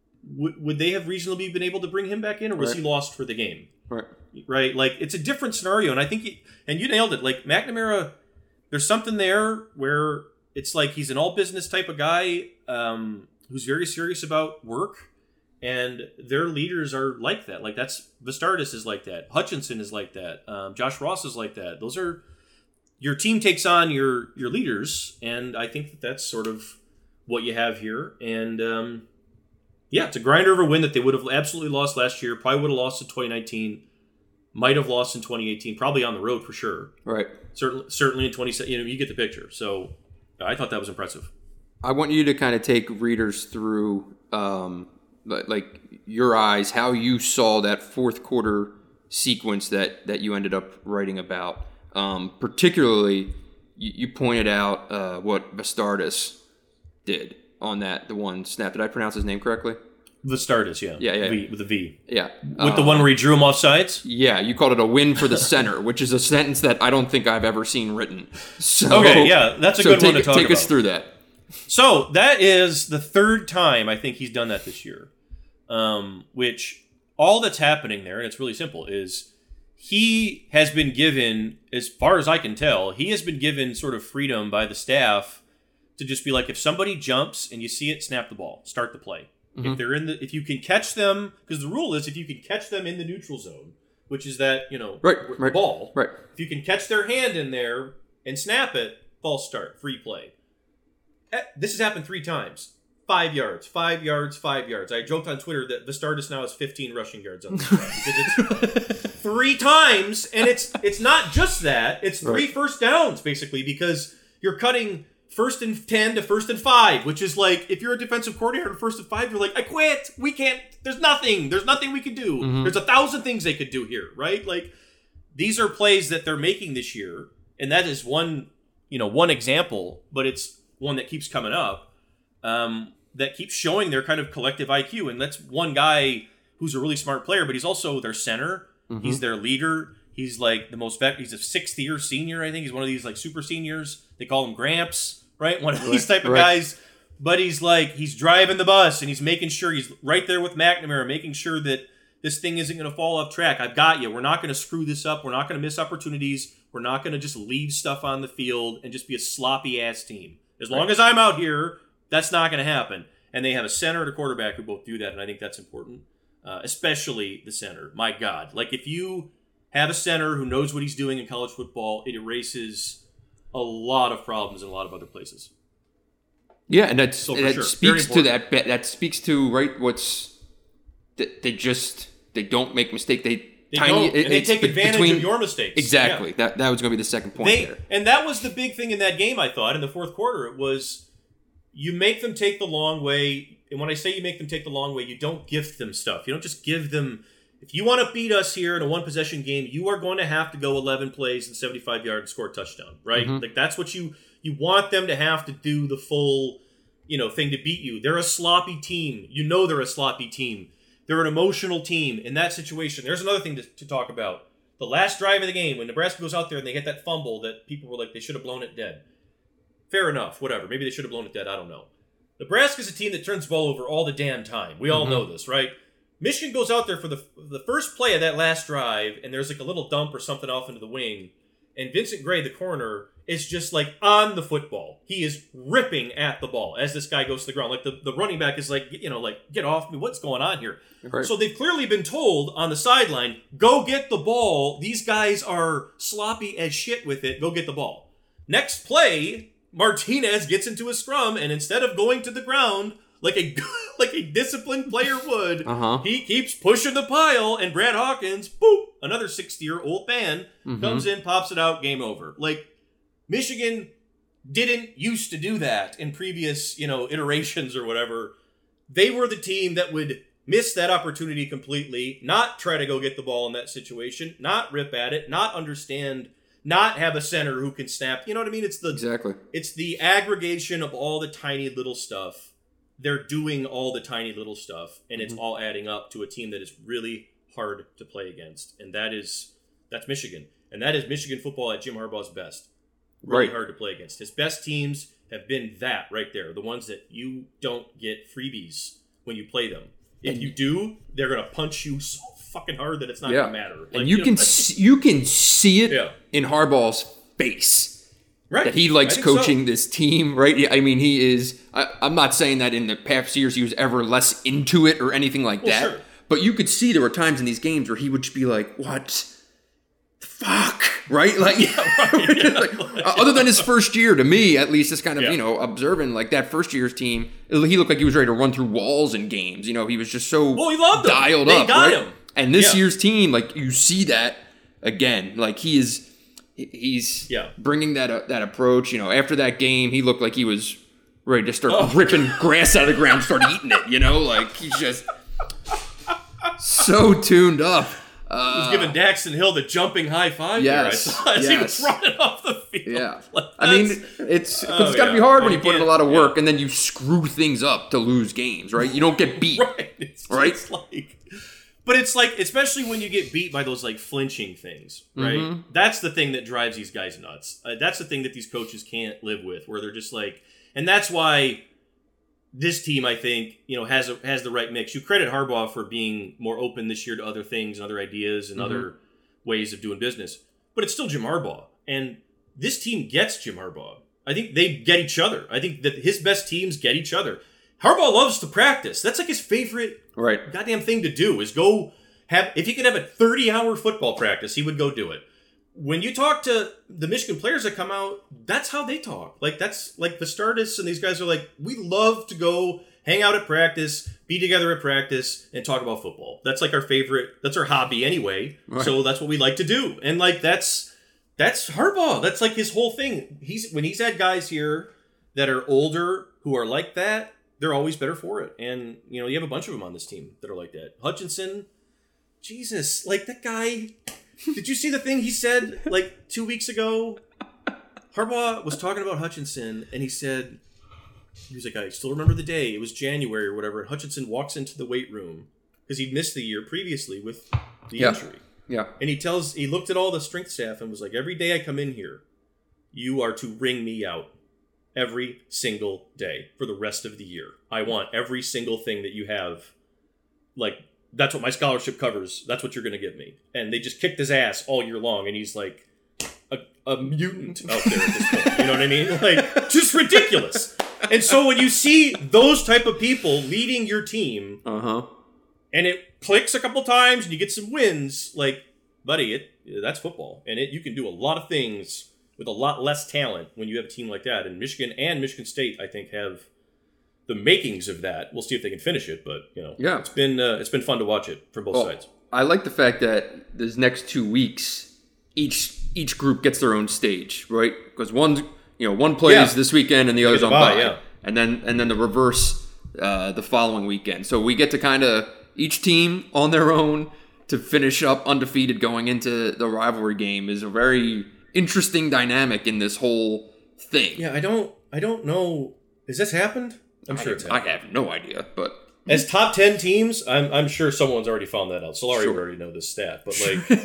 w- would they have reasonably been able to bring him back in, or was Right. he lost for the game? Right. Right? Like, it's a different scenario, and I think, it, and you nailed it. Like, McNamara, there's something there where it's like he's an all-business type of guy um, who's very serious about work, and their leaders are like that. Like, that's, Vistardis is like that. Hutchinson is like that. Um, Josh Ross is like that. Those are, your team takes on your, your leaders, and I think that that's sort of what you have here. And, um, yeah, it's a grinder of a win that they would have absolutely lost last year, probably would have lost in twenty nineteen, might have lost in twenty eighteen, probably on the road for sure. Right. Certainly, certainly in twenty, you know, you get the picture. So I thought that was impressive. I want you to kind of take readers through, um, like, like your eyes, how you saw that fourth quarter sequence that, that you ended up writing about. Um, particularly, you, you pointed out uh, what Vistardis did on that, the one snap. Did I pronounce his name correctly? Vistardis, yeah. Yeah, yeah. V, with a V. Yeah. With the one where he drew him off sides? Yeah, you called it a win for the center, which is a sentence that I don't think I've ever seen written. So, okay, yeah, that's a so good take, one to talk take about. Take us through that. So that is the third time I think he's done that this year. Um, which all that's happening there, and it's really simple, is he has been given, as far as I can tell, he has been given sort of freedom by the staff to just be like, if somebody jumps and you see it, snap the ball, start the play. Mm-hmm. If they're in the, if you can catch them, because the rule is if you can catch them in the neutral zone, which is that, you know, right, the right, ball. Right. If you can catch their hand in there and snap it, false start, free play. This has happened three times. Five yards, five yards, five yards. I joked on Twitter that Vistardis now has fifteen rushing yards on this drive. It's three times, and it's it's not just that. It's three right. first downs, basically, because you're cutting first and ten to first and five, which is like, if you're a defensive coordinator at first and five, you're like, I quit. We can't, there's nothing. There's nothing we can do. Mm-hmm. There's a thousand things they could do here, right? Like, these are plays that they're making this year, and that is one, you know, one example, but it's one that keeps coming up, um, that keeps showing their kind of collective I Q. And that's one guy who's a really smart player, but he's also their center. Mm-hmm. He's their leader. He's like the most vet. He's a sixth year senior, I think. He's one of these like super seniors. They call him Gramps, right? One of right. these type of right. guys. But he's like, he's driving the bus and he's making sure he's right there with McNamara, making sure that this thing isn't going to fall off track. I've got you. We're not going to screw this up. We're not going to miss opportunities. We're not going to just leave stuff on the field and just be a sloppy ass team. As long right. as I'm out here, that's not going to happen. And they have a center and a quarterback who both do that, and I think that's important, uh, especially the center. My God. Like, if you have a center who knows what he's doing in college football, it erases a lot of problems in a lot of other places. Yeah, and that's, so that sure. speaks to that. That speaks to, right, what's – they just – they don't make mistakes. They They tiny, don't, it, and they it's take advantage between, of your mistakes. Exactly. Yeah. That that was going to be the second point they, there. And that was the big thing in that game, I thought, in the fourth quarter. It was you make them take the long way. And when I say you make them take the long way, you don't gift them stuff. You don't just give them – if you want to beat us here in a one-possession game, you are going to have to go eleven plays and seventy-five yards and score a touchdown, right? Mm-hmm. Like, that's what you – you want them to have to do the full, you know, thing to beat you. They're a sloppy team. You know they're a sloppy team. They're an emotional team in that situation. There's another thing to, to talk about. The last drive of the game, when Nebraska goes out there and they get that fumble that people were like, they should have blown it dead. Fair enough, whatever. Maybe they should have blown it dead. I don't know. Nebraska's a team that turns the ball over all the damn time. We all mm-hmm. know this, right? Michigan goes out there for the the first play of that last drive, and there's like a little dump or something off into the wing, and Vincent Gray, the corner, is just like on the football. He is ripping at the ball as this guy goes to the ground. Like the, the running back is like, you know, like, get off me. What's going on here? Right. So they've clearly been told on the sideline, go get the ball. These guys are sloppy as shit with it. Go get the ball. Next play, Martinez gets into a scrum, and instead of going to the ground like a like a disciplined player would, uh-huh. he keeps pushing the pile, and Brad Hawkins, boop, another sixty-year-old man, mm-hmm. comes in, pops it out, game over. Like, Michigan didn't used to do that in previous, you know, iterations or whatever. They were the team that would miss that opportunity completely, not try to go get the ball in that situation, not rip at it, not understand, not have a center who can snap. You know what I mean? It's the exactly. It's the aggregation of all the tiny little stuff. They're doing all the tiny little stuff, and it's mm-hmm. all adding up to a team that is really hard to play against. And that is that's Michigan. And that is Michigan football at Jim Harbaugh's best. Really right. hard to play against. His best teams have been that right there. The ones that you don't get freebies when you play them. If and you do, they're going to punch you so fucking hard that it's not yeah. going to matter. Like, and you, you can know, see, you can see it yeah. in Harbaugh's face. Right. That he likes coaching so. this team, right? I mean, he is I, I'm not saying that in the past years he was ever less into it or anything like well, that. Sure. But you could see there were times in these games where he would just be like, what? Fuck, right? Like, yeah, right, yeah. like uh, other than his first year, to me, at least, it's kind of, yeah. you know, observing, like, that first year's team, he looked like he was ready to run through walls in games. You know, he was just so well, he loved dialed they up, got right? him. And this yeah. year's team, like, you see that again. Like, he is, he's yeah. bringing that uh, that approach. You know, after that game, he looked like he was ready to start oh. ripping grass out of the ground, start eating it, you know? Like, he's just so tuned up. Uh, he was giving Daxton Hill the jumping high five yes, there, I saw, as yes. he was running off the field. Yeah. Like, I mean, It's, cause Oh, it's got to yeah. be hard when You you put in a can't- lot of work yeah. and then you screw things up to lose games, right? You don't get beat. Right. It's Right? just like, but it's like, especially when you get beat by those like flinching things, right? Mhm. That's the thing that drives these guys nuts. Uh, that's the thing that these coaches can't live with, where they're just like, and that's why this team, I think, you know, has a, has the right mix. You credit Harbaugh for being more open this year to other things and other ideas and Mhm. other ways of doing business, but it's still Jim Harbaugh, and this team gets Jim Harbaugh. I think they get each other. I think that his best teams get each other. Harbaugh loves to practice. That's like his favorite Right. goddamn thing to do is go have, if he could have a thirty hour football practice, he would go do it. When you talk to the Michigan players that come out, that's how they talk. Like, that's like the Stardust and these guys are like, we love to go hang out at practice, be together at practice, and talk about football. That's like our favorite, that's our hobby anyway. Right. So that's what we like to do. And like, that's, that's Harbaugh. That's like his whole thing. He's, when he's had guys here that are older who are like that, they're always better for it. And, you know, you have a bunch of them on this team that are like that. Hutchinson, Jesus, like that guy. Did you see the thing he said like two weeks ago? Harbaugh was talking about Hutchinson, and he said, he was like, I still remember the day. It was January or whatever. And Hutchinson walks into the weight room because he'd missed the year previously with the Yeah. injury. Yeah. And he tells, he looked at all the strength staff and was like, every day I come in here, you are to ring me out. Every single day for the rest of the year. I want every single thing that you have. Like, that's what my scholarship covers. That's what you're going to give me. And they just kicked his ass all year long. And he's like a, a mutant out there at this point. You know what I mean? Like, just ridiculous. And so when you see those type of people leading your team, Uh-huh. and it clicks a couple times and you get some wins, like, buddy, it that's football. And it you can do a lot of things with a lot less talent when you have a team like that. And Michigan and Michigan State, I think, have the makings of that. We'll see if they can finish it, but you know, Yeah. it's been uh, it's been fun to watch it from both Well, sides. I like the fact that this next two weeks, each each group gets their own stage, right? Because one, you know, one plays Yeah. this weekend and the other's get on the bye, bye, yeah. and then and then the reverse uh, the following weekend. So we get to kind of each team on their own to finish up undefeated going into the rivalry game is a very interesting dynamic in this whole thing. Yeah, I don't I don't know. Has this happened? I'm sure it's I happened. have no idea, but As top ten teams, I'm I'm sure someone's already found that out. Solari Sure. would already know this stat, but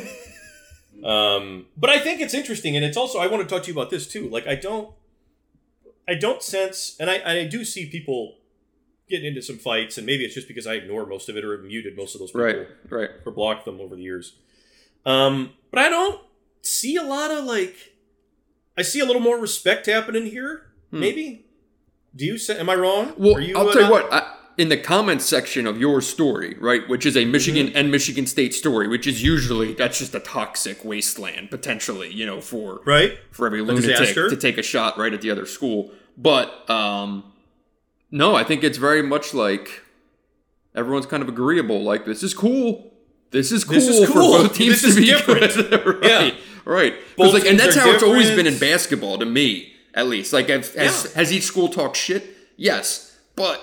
like, um, but I think it's interesting, and it's also I want to talk to you about this too. Like, I don't, I don't sense, and I I do see people getting into some fights, and maybe it's just because I ignore most of it or have muted most of those people right, right. or blocked them over the years. Um, but I don't see a lot of like, I see a little more respect happening here. Hmm. Maybe. Do you say? Am I wrong? Well, Are you, I'll uh, tell you not- what. I, in the comments section of your story, right, which is a Michigan Mm-hmm. and Michigan State story, which is usually that's just a toxic wasteland potentially, you know, for Right? for every A lunatic disaster? to take a shot right at the other school. But um, no, I think it's very much like everyone's kind of agreeable. Like, this is cool. This is cool, This is for cool. both teams This to is be different. good. right, Yeah. right. 'Cause, Both like, and teams that's are how it's always been in different. basketball to me, at least. Like, has, has, Yeah. has each school talked shit? Yes, but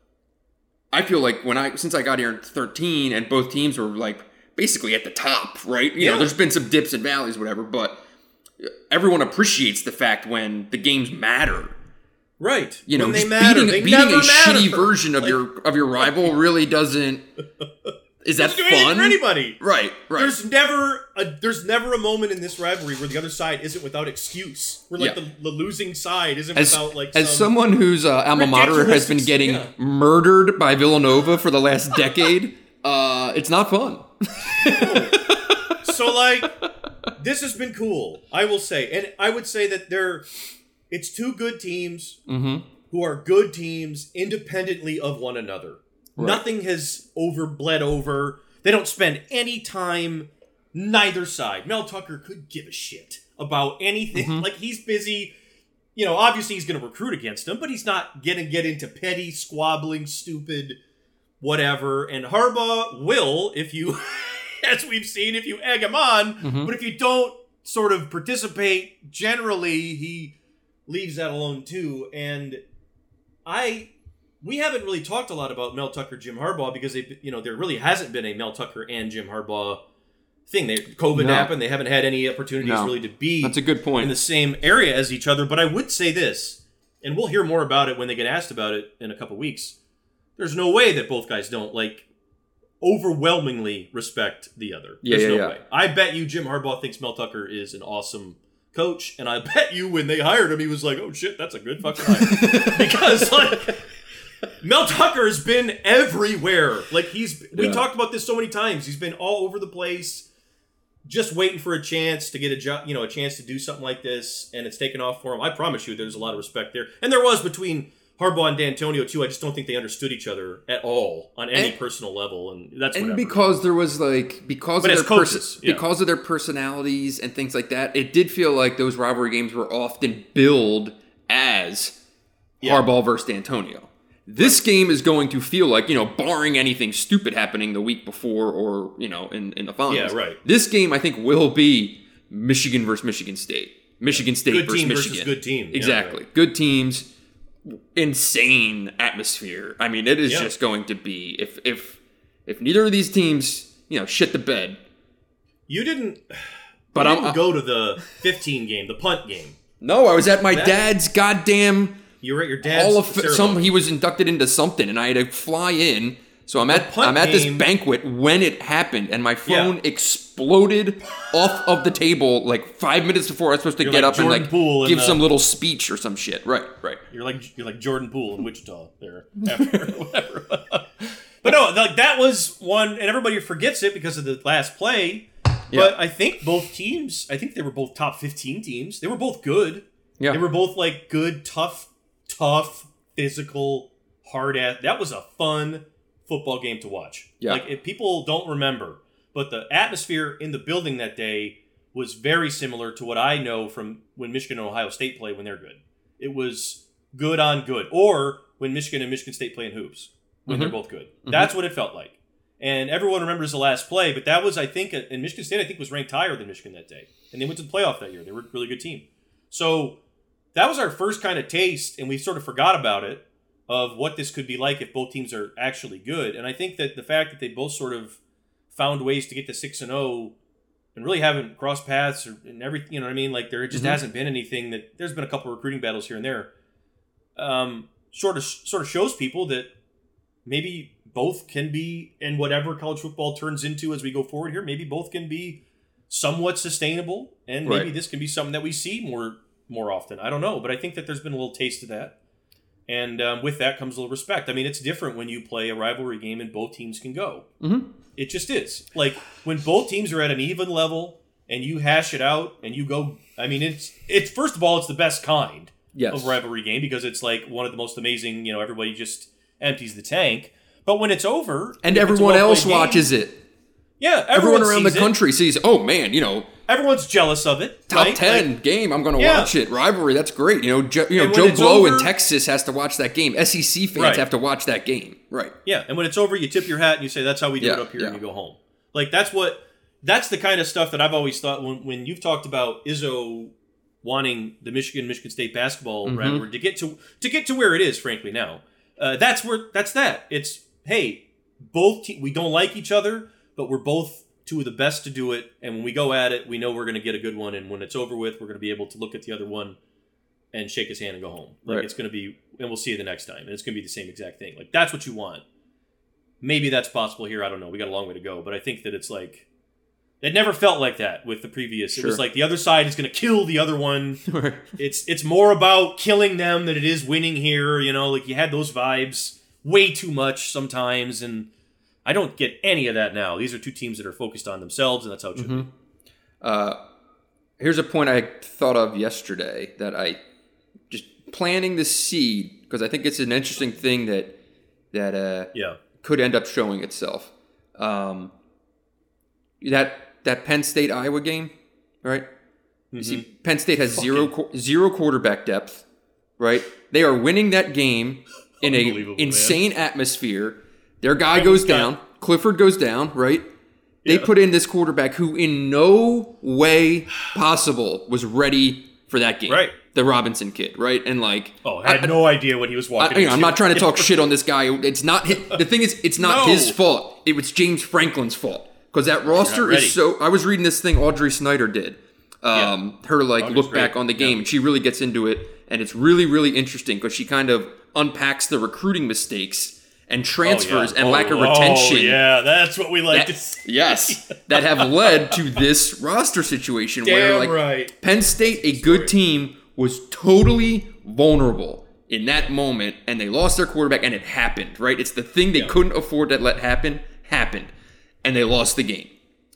I feel like when I since I got here in thirteen and both teams were like basically at the top, right? You Yeah. know, there's been some dips and valleys, whatever, but everyone appreciates the fact when the games matter. Right. You know, when they just matter, beating, they beating never a matter. shitty version of Like, your of your rival really doesn't. Is that doesn't do anything fun for anybody? Right, right. There's never a there's never a moment in this rivalry where the other side isn't without excuse. Where like Yeah. the, the losing side isn't As, without like as some, someone whose uh, alma mater has ridiculous been ex- getting yeah. murdered by Villanova for the last decade, uh, it's not fun. So like this has been cool, I will say, and I would say that they're it's two good teams Mm-hmm. who are good teams independently of one another. Right. Nothing has over bled over. They don't spend any time. Neither side. Mel Tucker could give a shit about anything. Mm-hmm. Like, he's busy. You know, obviously he's going to recruit against him, but he's not going to get into petty, squabbling, stupid, whatever. And Harbaugh will, if you, as we've seen, if you egg him on. Mm-hmm. But if you don't sort of participate, generally he leaves that alone too. And I, we haven't really talked a lot about Mel Tucker, Jim Harbaugh, because they, you know, there really hasn't been a Mel Tucker and Jim Harbaugh thing. They COVID No. happened. They haven't had any opportunities No. really to be That's a good point. in the same area as each other. But I would say this, and we'll hear more about it when they get asked about it in a couple weeks. There's no way that both guys don't like overwhelmingly respect the other. Yeah, There's yeah, no yeah. way. I bet you Jim Harbaugh thinks Mel Tucker is an awesome coach, and I bet you when they hired him, he was like, "Oh shit, that's a good fucking hire," because like Mel Tucker has been everywhere. Like he's, we Yeah. talked about this so many times. He's been all over the place, just waiting for a chance to get a job, you know, a chance to do something like this, and it's taken off for him. I promise you, there's a lot of respect there, and there was between Harbaugh and D'Antonio too. I just don't think they understood each other at all on any And- personal level, and that's And whatever. because there was like because But of as their coaches, perso- yeah. because of their personalities and things like that, it did feel like those rivalry games were often billed as Yeah. Harbaugh versus D'Antonio. This game is going to feel like, you know, barring anything stupid happening the week before or, you know, in, in the finals. Yeah, right. This game, I think, will be Michigan versus Michigan State. Michigan State Good versus team versus Michigan. good team. Yeah, Exactly. right. Good teams. Insane atmosphere. I mean, it is Yeah. just going to be if if if neither of these teams, you know, shit the bed. You didn't, But you I'm didn't go to the fifteen game, the punt game. no, I was at my That- dad's goddamn You were at your dad's Hall of ceremony. some. He was inducted into something, and I had to fly in. So I'm at punt I'm at this game- banquet when it happened, and my phone Yeah. exploded off of the table like five minutes before I was supposed to You're get like up and Jordan like Poole in give the- some little speech or some shit. Right, right. You're like you're like Jordan Poole in Wichita there after whatever. But no, like that was one, and everybody forgets it because of the last play. But I think both teams, I think they were both top fifteen teams. They were both good. Yeah. They were both like good, tough, tough, physical, hard at. That was a fun football game to watch. Yeah. Like if people don't remember, but the atmosphere in the building that day was very similar to what I know from when Michigan and Ohio State play when they're good. It was good on good, or when Michigan and Michigan State play in hoops when Mhm. they're both good. That's what it felt like. And everyone remembers the last play, but that was, I think, and Michigan State, I think, was ranked higher than Michigan that day. And they went to the playoff that year. They were a really good team. So that was our first kind of taste, and we sort of forgot about it, of what this could be like if both teams are actually good. And I think that the fact that they both sort of found ways to get to six and oh and really haven't crossed paths or and everything, you know what I mean? Like there just Mhm. hasn't been anything that there's been a couple of recruiting battles here and there. Um, sort of sort of shows people that maybe both can be, and whatever college football turns into as we go forward here, maybe both can be somewhat sustainable, and maybe Right. this can be something that we see more more often. I don't know, but I think that there's been a little taste of that. And um, with that comes a little respect. I mean, it's different when you play a rivalry game and both teams can go. Mhm. It just is. Like, when both teams are at an even level and you hash it out and you go, I mean, it's, it's first of all, it's the best kind Yes. of rivalry game because it's like one of the most amazing, you know, everybody just empties the tank. But when it's over... And if it's a everyone well-played else game- watches it. Yeah, Everyone everyone around the sees it. country sees, oh man, you know, Everyone's jealous of it. top right? ten Like, game. I'm going to Yeah. watch it. Rivalry, that's great. You know, jo- you know, And when Joe it's Blow in over- Texas has to watch that game. S E C fans Right. have to watch that game. Right. Yeah, and when it's over, you tip your hat and you say, "That's how we do Yeah, it up here," yeah. and you go home. Like that's what, that's the kind of stuff that I've always thought when when you've talked about Izzo wanting the Michigan Michigan State basketball Mhm. rivalry to get to to get to where it is, frankly now. Uh, that's where that's that. It's hey, both te- we don't like each other, but we're both two of the best to do it, and when we go at it, we know we're going to get a good one, and when it's over with, we're going to be able to look at the other one and shake his hand and go home. Like Right. it's going to be, and we'll see you the next time, and it's going to be the same exact thing. Like that's what you want. Maybe that's possible here. I don't know. We got a long way to go, but I think that it's like it never felt like that with the previous. It was Sure. like the other side is going to kill the other one. It's it's more about killing them than it is winning here. You know, like you had those vibes way too much sometimes, and I don't get any of that now. These are two teams that are focused on themselves, and that's how it should be. Uh, here's a point I thought of yesterday that I just planting the seed because I think it's an interesting thing that that uh, Yeah. could end up showing itself. Um, that that Penn State Iowa game, right? You see, Penn State has zero qu- zero quarterback depth, right? They are winning that game in a Unbelievable, man. insane atmosphere. Their guy Right, goes we've got- down. Clifford goes down, right? They Yeah. put in this quarterback who, in no way possible, was ready for that game. Right. The Robinson kid, right? And like, Oh, I had no idea what he was walking I, you know, into. I'm not trying to talk shit on this guy. It's not his, the thing is, it's not No. his fault. It was James Franklin's fault. because that roster ready. is so. I was reading this thing Audrey Snyder did. Um, Yeah. Her like Audrey's look back great. on the game, Yeah. and she really gets into it, and it's really really interesting because she kind of unpacks the recruiting mistakes and transfers Oh, yeah. and oh, lack of retention. Oh, yeah, that's what we like that- to see. yes, that have led to this roster situation where Damn like right. Penn State, a good team, was totally vulnerable in that moment, and they lost their quarterback, and it happened. Right, it's the thing they Yeah. couldn't afford to let happen happened, and they lost the game.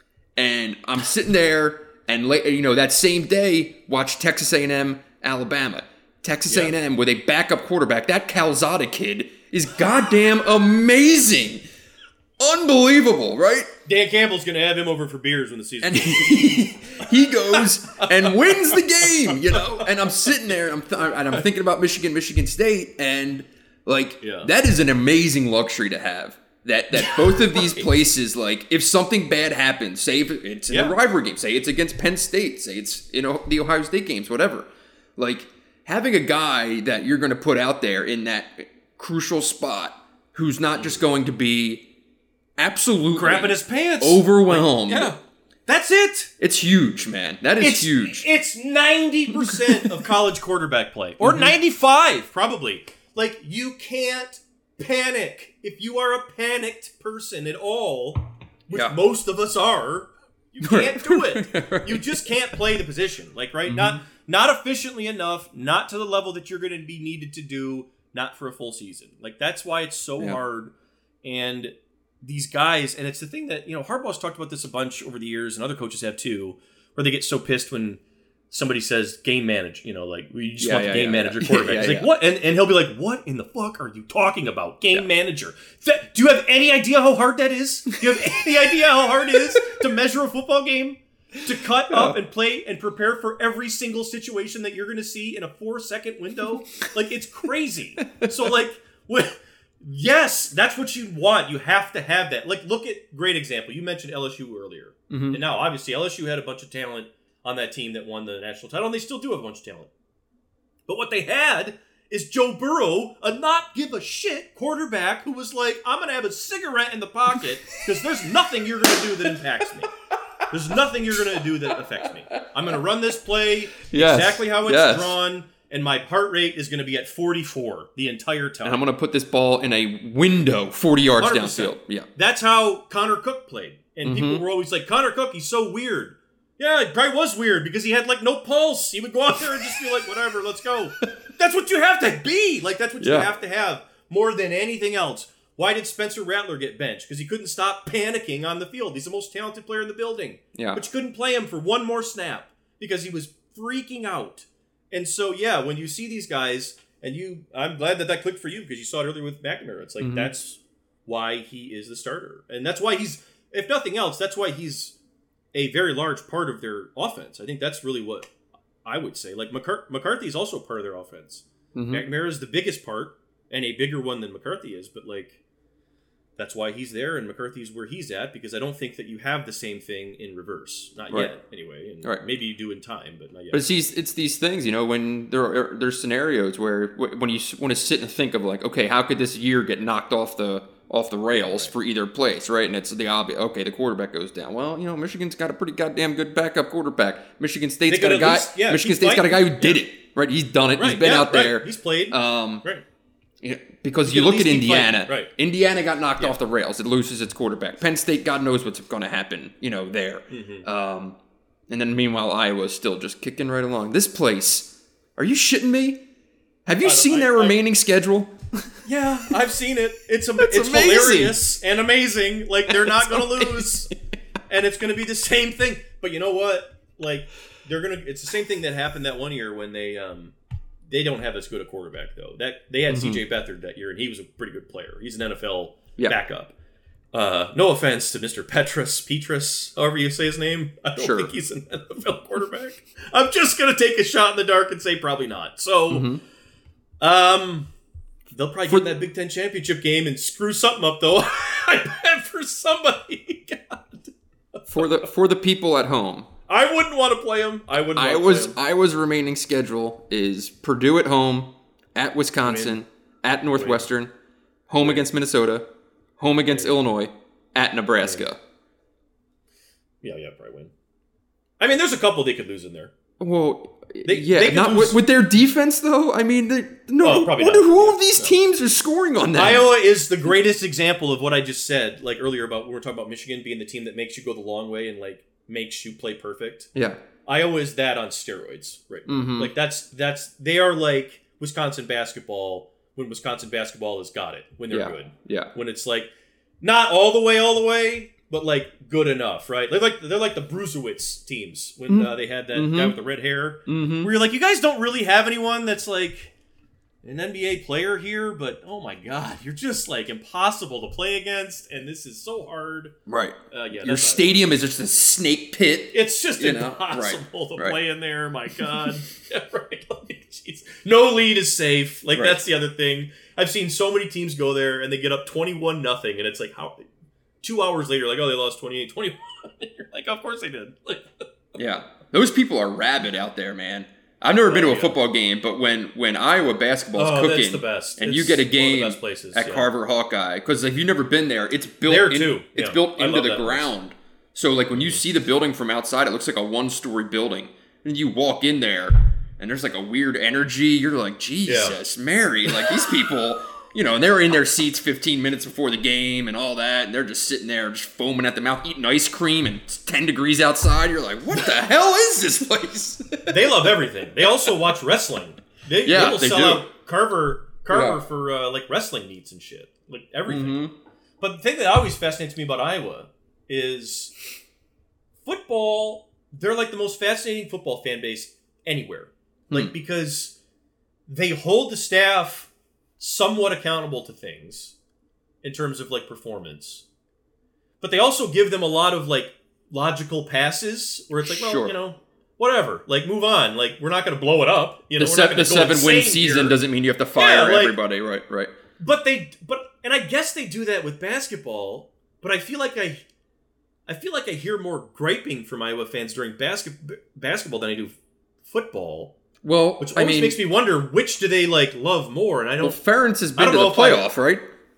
And I'm sitting there, and late, you know, that same day, watch Texas A and M, Alabama. Texas Yeah. A and M with a backup quarterback. That Calzada kid is goddamn amazing, unbelievable, right? Dan Campbell's going to have him over for beers when the season. And he, he goes and wins the game, you know. And I'm sitting there, and I'm th- and I'm thinking about Michigan, Michigan State, and like Yeah. that is an amazing luxury to have. That that both of these places, like, if something bad happens, say if it's in Yeah. a rivalry game, say it's against Penn State, say it's in o- the Ohio State games, whatever. Like, having a guy that you're going to put out there in that crucial spot who's not just going to be absolutely Crapping his pants. overwhelmed. Yeah. That's it. It's huge, man. That is It's huge. It's ninety percent of college quarterback play. Or ninety-five, probably. Like, you can't panic. If you are a panicked person at all, which Yeah. most of us are, you can't do it. You just can't play the position. Like, right? Not not efficiently enough, not to the level that you're going to be needed to do, not for a full season. Like, that's why it's so Yeah. hard. And these guys, and it's the thing that, you know, Harbaugh's talked about this a bunch over the years, and other coaches have too, where they get so pissed when somebody says game manage, you know, like, we just Yeah, want yeah, the game yeah, manager yeah. quarterback. Yeah, It's like, yeah. what? And, and he'll be like, what in the fuck are you talking about? Game manager. That, do you have any idea how hard that is? Do you have any idea how hard it is to measure a football game? To cut up and play and prepare for every single situation that you're going to see in a four second window? Like, it's crazy. So, like, when, yes, that's what you want. You have to have that. Like, look at, great example. You mentioned L S U earlier. Mm-hmm. And now, obviously, L S U had a bunch of talent on that team that won the national title, and they still do have a bunch of talent. But what they had is Joe Burrow, a not give a shit quarterback who was like, I'm going to have a cigarette in the pocket because there's nothing you're going to do that impacts me. There's nothing you're going to do that affects me. I'm going to run this play Yes. exactly how it's Yes. drawn, and my heart rate is going to be at forty-four the entire time. And I'm going to put this ball in a window forty yards one hundred percent. downfield. Yeah. That's how Connor Cook played. And Mm-hmm. people were always like, Connor Cook, he's so weird. Yeah, it probably was weird because he had like no pulse. He would go out there and just be like, whatever, let's go. That's what you have to be. Like, that's what you Yeah. have to have more than anything else. Why did Spencer Rattler get benched? Because he couldn't stop panicking on the field. He's the most talented player in the building. Yeah. But you couldn't play him for one more snap because he was freaking out. And so, yeah, when you see these guys, and you, I'm glad that that clicked for you because you saw it earlier with McNamara. It's like, Mhm. that's why he is the starter. And that's why he's, if nothing else, that's why he's a very large part of their offense. I think that's really what I would say. Like, McCart- McCarthy is also part of their offense. Mhm. McNamara is the biggest part, and a bigger one than McCarthy is, but, like, that's why he's there, and McCarthy's where he's at, because I don't think that you have the same thing in reverse. Not Right. yet, anyway. And Right. maybe you do in time, but not yet. But it's these, it's these things, you know, when there are there's scenarios where wh- when you want to sit and think of like, okay, how could this year get knocked off the off the rails for either place, right? And it's the obvious. Okay, the quarterback goes down. Well, you know, Michigan's got a pretty goddamn good backup quarterback. Michigan State's They got could a at guy. least- yeah, Michigan he's State's got a guy who fighting. did it, right? He's done it. right, He's been yeah, out there. Right. He's played. Um, right. you know, because You you at look at least keep Indiana. fighting, right. Indiana got knocked Yeah. off the rails. It loses its quarterback. Penn State, God knows what's going to happen, you know, there. Mm-hmm. Um, and then meanwhile, Iowa's still just kicking right along. This place, are you shitting me? Have you I don't- seen I- their I- remaining schedule? Yeah, I've seen it. It's a, It's it's, amazing. hilarious and amazing. Like, they're not going to lose, and it's going to be the same thing. But you know what? Like, they're gonna. It's the same thing that happened that one year when they um they don't have as good a quarterback though. That they had C J Beathard that year, and he was a pretty good player. He's an N F L Yeah. backup. Uh, no offense to Mister Petrus, Petrus, however you say his name. I don't Sure. think he's an N F L quarterback. I'm just gonna take a shot in the dark and say probably not. So, Mm-hmm. um. They'll probably get in that Big Ten championship game and screw something up, though. I bet for somebody. God. For the for the people at home, I wouldn't want to play them. I wouldn't. Want Iowa's to play 'em. Iowa's remaining schedule is Purdue at home, at Wisconsin, at Northwestern, home against Minnesota, home against Illinois, at Nebraska. Yeah, yeah, probably win. I mean, there's a couple they could lose in there. Well, They- yeah, they could not lose- with, with their defense though. I mean, they, no. Oh, probably what, not. who Yeah, of these no. teams are scoring on them? Iowa is the greatest example of what I just said, like earlier about when we were talking about Michigan being the team that makes you go the long way and like makes you play perfect. Yeah. Iowa is that on steroids, right? Mhm. Like that's that's they are like Wisconsin basketball when Wisconsin basketball has got it when they're Yeah. good. Yeah. When it's like not all the way, all the way, but like good enough, right? They're like they're like the Bruisewitz teams when Mhm. uh, they had that Mhm. guy with the red hair. Mm-hmm. Where you're like, you guys don't really have anyone that's like an N B A player here, but oh my god, you're just like impossible to play against, and this is so hard. Right. Uh, yeah, Your that's stadium is just a snake pit. It's just You know, impossible right, to right. play in there. My God, yeah, right? Like, jeez. No lead is safe. Like Right. that's the other thing. I've seen so many teams go there and they get up twenty-one nothing, and it's like how two hours later, like oh they lost twenty-eight twenty-one. You're like, of course they did. Like, Yeah. Those people are rabid out there, man. I've never been to a yeah. football game, but when, when Iowa basketball's Oh, cooking, that's the best. and It's you get a one of the game best places, at yeah. Carver Hawkeye, because if you've never been there, it's built There, in- too. It's Yeah. built I into love the that place. ground. So like when you see the building from outside, it looks like a one-story building, and you walk in there, and there's like a weird energy. You're like, Jesus, Mary, like these people. You know, and they're in their seats fifteen minutes before the game and all that, and they're just sitting there just foaming at the mouth, eating ice cream, and it's ten degrees outside. You're like, what the hell is this place? they love everything. They also watch wrestling. They, Yeah, they will they sell do. out Carver Carver Yeah. for uh, like wrestling meets and shit, like everything. Mhm. But the thing that always fascinates me about Iowa is football. They're like the most fascinating football fan base anywhere, like Hmm. because they hold the staff somewhat accountable to things in terms of like performance, but they also give them a lot of like logical passes where it's like, well, Sure. you know, whatever, like move on, like we're not going to blow it up. You know, The, we're se- not gonna the go seven-win insane season here. doesn't mean you have to fire Yeah, like- everybody, right? Right. But they, but and I guess they do that with basketball. But I feel like I, I feel like I hear more griping from Iowa fans during basket basketball than I do football. Well, Which I always mean, makes me wonder which do they like love more. And I well, don't Ferentz has I been don't to the know if I- playoff, right?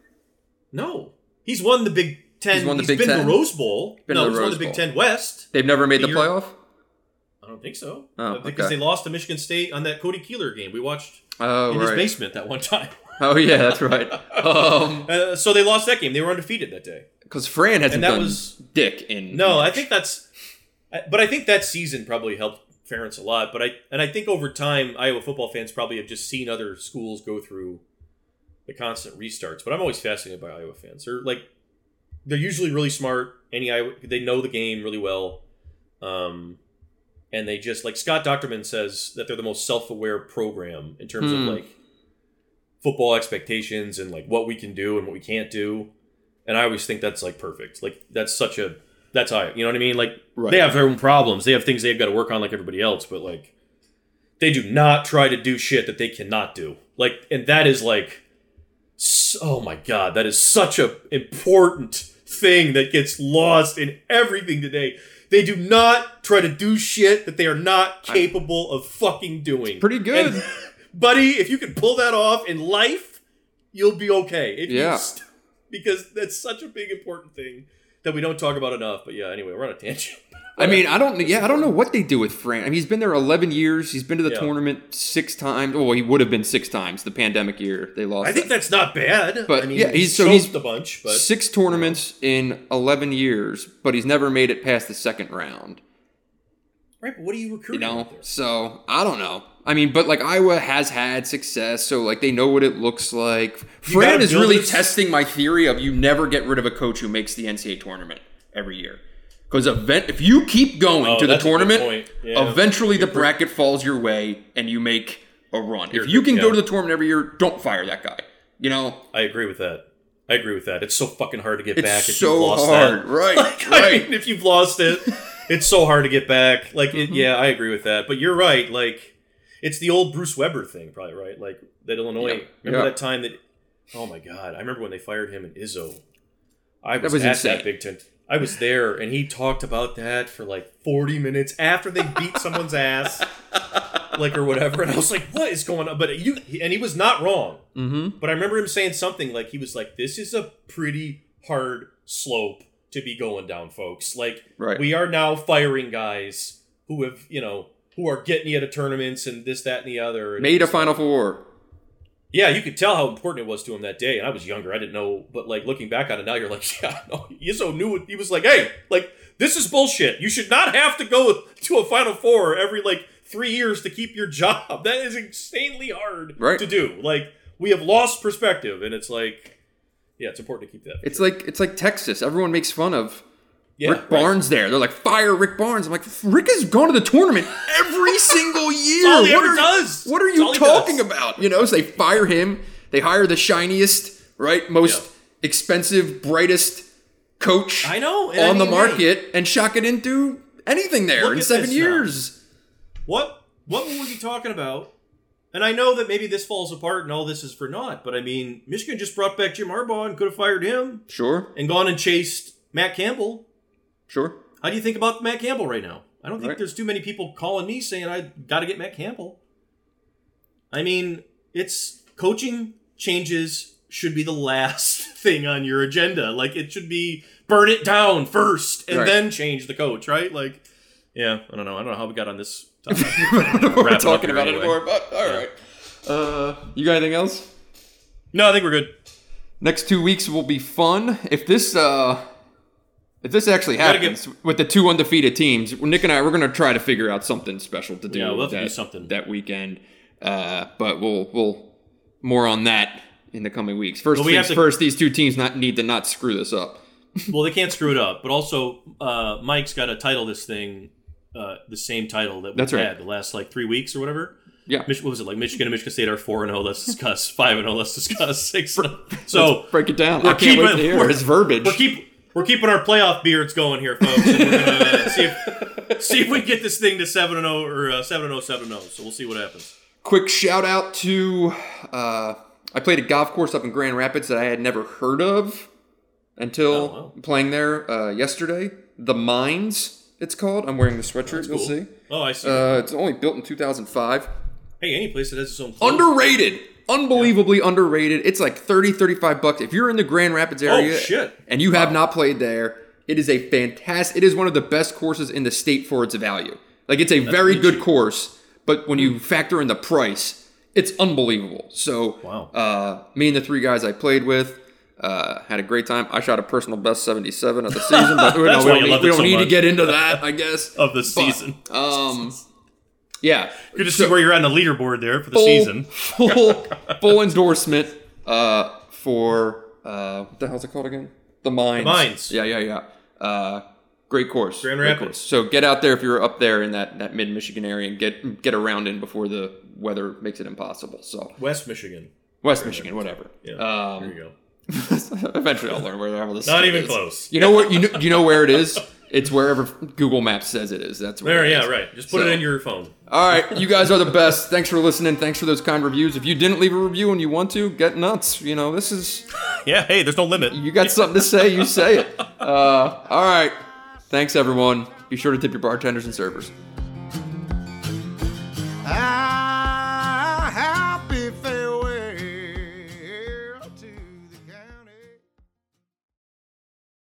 know. He's won the Big Ten. He's won the Big been Ten? to the Rose Bowl. Been to no, the he's won Rose the Big Bowl. Ten West. They've never made the But you're- playoff. I don't think so. Oh, Uh, because okay. they lost to Michigan State on that Cody Keeler game we watched Oh, in right. his basement that one time. Oh, yeah, that's right. Um, Uh, so they lost that game. They were undefeated that day. because Fran hasn't And that done was- dick in. No, I March. think that's, I- but I think that season probably helped Ferentz a lot. But I and I think over time, Iowa football fans probably have just seen other schools go through the constant restarts. But I'm always fascinated by Iowa fans. They're like, they're usually really smart. Any Iowa, they know the game really well, um, and they just like Scott Docterman says that they're the most self-aware program in terms Hmm. of like football expectations and like what we can do and what we can't do. And I always think that's like perfect. Like that's such a that's how you know what I mean. Like Right. they have their own problems. They have things they've got to work on like everybody else. But like they do not try to do shit that they cannot do. Like and that is like s- oh my god, that is such a important thing that gets lost in everything today. They do not try to do shit that they are not capable of fucking doing. pretty good. And, buddy, if you can pull that off in life, you'll be okay. If you Yeah. st- because that's such a big important thing that we don't talk about enough. But yeah, anyway, we're on a tangent. I mean, I don't. Yeah, I don't know what they do with Fran. I mean, he's been there eleven years. He's been to the Yeah. tournament six times. Well, he would have been six times. The pandemic year they lost. I think that. that's not bad. But, I mean, yeah, he's- so choked he's a bunch, but six tournaments in eleven years, but he's never made it past the second round. right. But what are you You recruiting? know, out there? so I don't know. I mean, but like Iowa has had success, so like they know what it looks like. You Fran gotta is build really this- testing my theory of you never get rid of a coach who makes the N C double A tournament every year. Because event, if you keep going Oh, to the that's a good tournament, point. Yeah. eventually the bracket falls your way and you make a run. You're If you good, can go yeah. to the tournament every year, don't fire that guy. You know, I agree with that. I agree with that. It's so fucking hard to get it's back if so you've lost hard, that. right? Like, right. I mean, if you've lost it, it's so hard to get back. Like, it, Mm-hmm. yeah, I agree with that. But you're right. Like, it's the old Bruce Weber thing, probably, right? Like, that Illinois. Yeah. Remember Yeah. that time that, oh my God, I remember when they fired him in Izzo. I That was, was at insane. that Big Ten. I was there, and he talked about that for like forty minutes after they beat someone's ass, like, or whatever. And I was like, what is going on? But you, and he was not wrong. Mm-hmm. But I remember him saying something like, he was like, this is a pretty hard slope to be going down, folks. Like, Right. we are now firing guys who have, you know, who are getting you to tournaments and this, that, and the other. And Made a Final Four. Yeah, you could tell how important it was to him that day. And I was younger, I didn't know. But, like, looking back on it now, you're like, yeah, no, Izzo knew it. He was like, hey, like, this is bullshit. You should not have to go to a Final Four every, like, three years to keep your job. That is insanely hard Right. to do. Like, we have lost perspective, and it's like, yeah, it's important to keep that. It's like it's like Texas. Everyone makes fun of Yeah, Rick right. Barnes there. They're like, fire Rick Barnes. I'm like, Rick has gone to the tournament every single year. all he what ever are, does. What are That's you all he talking does. about? You know, so they fire him. They hire the shiniest, right, most Yeah. expensive, brightest coach I know, and on I the mean, market, and Shaka didn't do anything there Look in at seven this years. What what will we be talking about? And I know that maybe this falls apart and all this is for naught, but I mean, Michigan just brought back Jim Harbaugh and could have fired him Sure, and gone and chased Matt Campbell. sure. How do you think about Matt Campbell right now? I don't think Right. there's too many people calling me saying I got to get Matt Campbell. I mean, it's coaching changes should be the last thing on your agenda. Like, it should be burn it down first and Right. then change the coach, right? Like, yeah, I don't know. I don't know how we got on this topic. I don't know what we're Wrap it up talking here about anyway. anymore, but all right. Uh, you got anything else? No, I think we're good. Next two weeks will be fun. If this uh if this actually gotta happens with the two undefeated teams, Nick and I we're gonna try to figure out something special to do, Yeah, we'll have to that, do something. that weekend. Uh, but we'll we'll more on that in the coming weeks. First But we things have to- first, these two teams not need to not screw this up. Well, they can't screw it up. But also, uh, Mike's got to title this thing uh, the same title that we've That's right. had the last, like, three weeks or whatever. Yeah. Mich- what was it, like Michigan and Michigan State are four and oh, let's discuss. five and oh, let's discuss. six and oh. So, Let's break it down. we're I can't wait keeping- to hear we're- his verbiage. we're, keep, we're keeping our playoff beards going here, folks. And we're going to see if, see if we can get this thing to seven and oh or uh, seven and oh, seven and oh. So we'll see what happens. Quick shout out to uh, I played a golf course up in Grand Rapids that I had never heard of until Oh, wow. playing there uh, yesterday. The Mines, it's called. I'm wearing the sweatshirt. You'll Cool. see. Oh, I see. Uh, it's only built in two thousand five. hey, any place that has its own clothes. Underrated. Unbelievably underrated. It's like thirty, thirty-five bucks. If you're in the Grand Rapids area Oh, shit. and you have not played there, it is a fantastic, it is one of the best courses in the state for its value. Like, it's a very pretty good cheap. course, but when you factor in the price, it's unbelievable. So, Wow. uh, me and the three guys I played with uh, had a great time. I shot a personal best seventy-seven of the season, but we That's don't, why you we don't, loved we it don't so need to much. get into that, I guess. Of the But, season. um, yeah. Good to see where you're at on the leaderboard there for the full, season. Full, full endorsement uh, for uh, what the hell's it called again? The Mines. The Mines. Yeah, yeah, yeah. Uh, great course. Grand Great Rapids. course. So get out there if you're up there in that, that mid Michigan area and get get around in before the weather makes it impossible. So West Michigan. West Michigan, whatever. Yeah. Um, there you go. Eventually, I'll learn where the hell this Not state even is. close. You know what? You know, you know where it is? It's wherever Google Maps says it is. That's where. There, it yeah, is. right. Just put So- it in your phone. All right, you guys are the best. Thanks for listening. Thanks for those kind reviews. If you didn't leave a review and you want to, get nuts. You know, this is, Yeah, hey, there's no limit. you got something to say, you say it. Uh, all right. Thanks, everyone. Be sure to tip your bartenders and servers.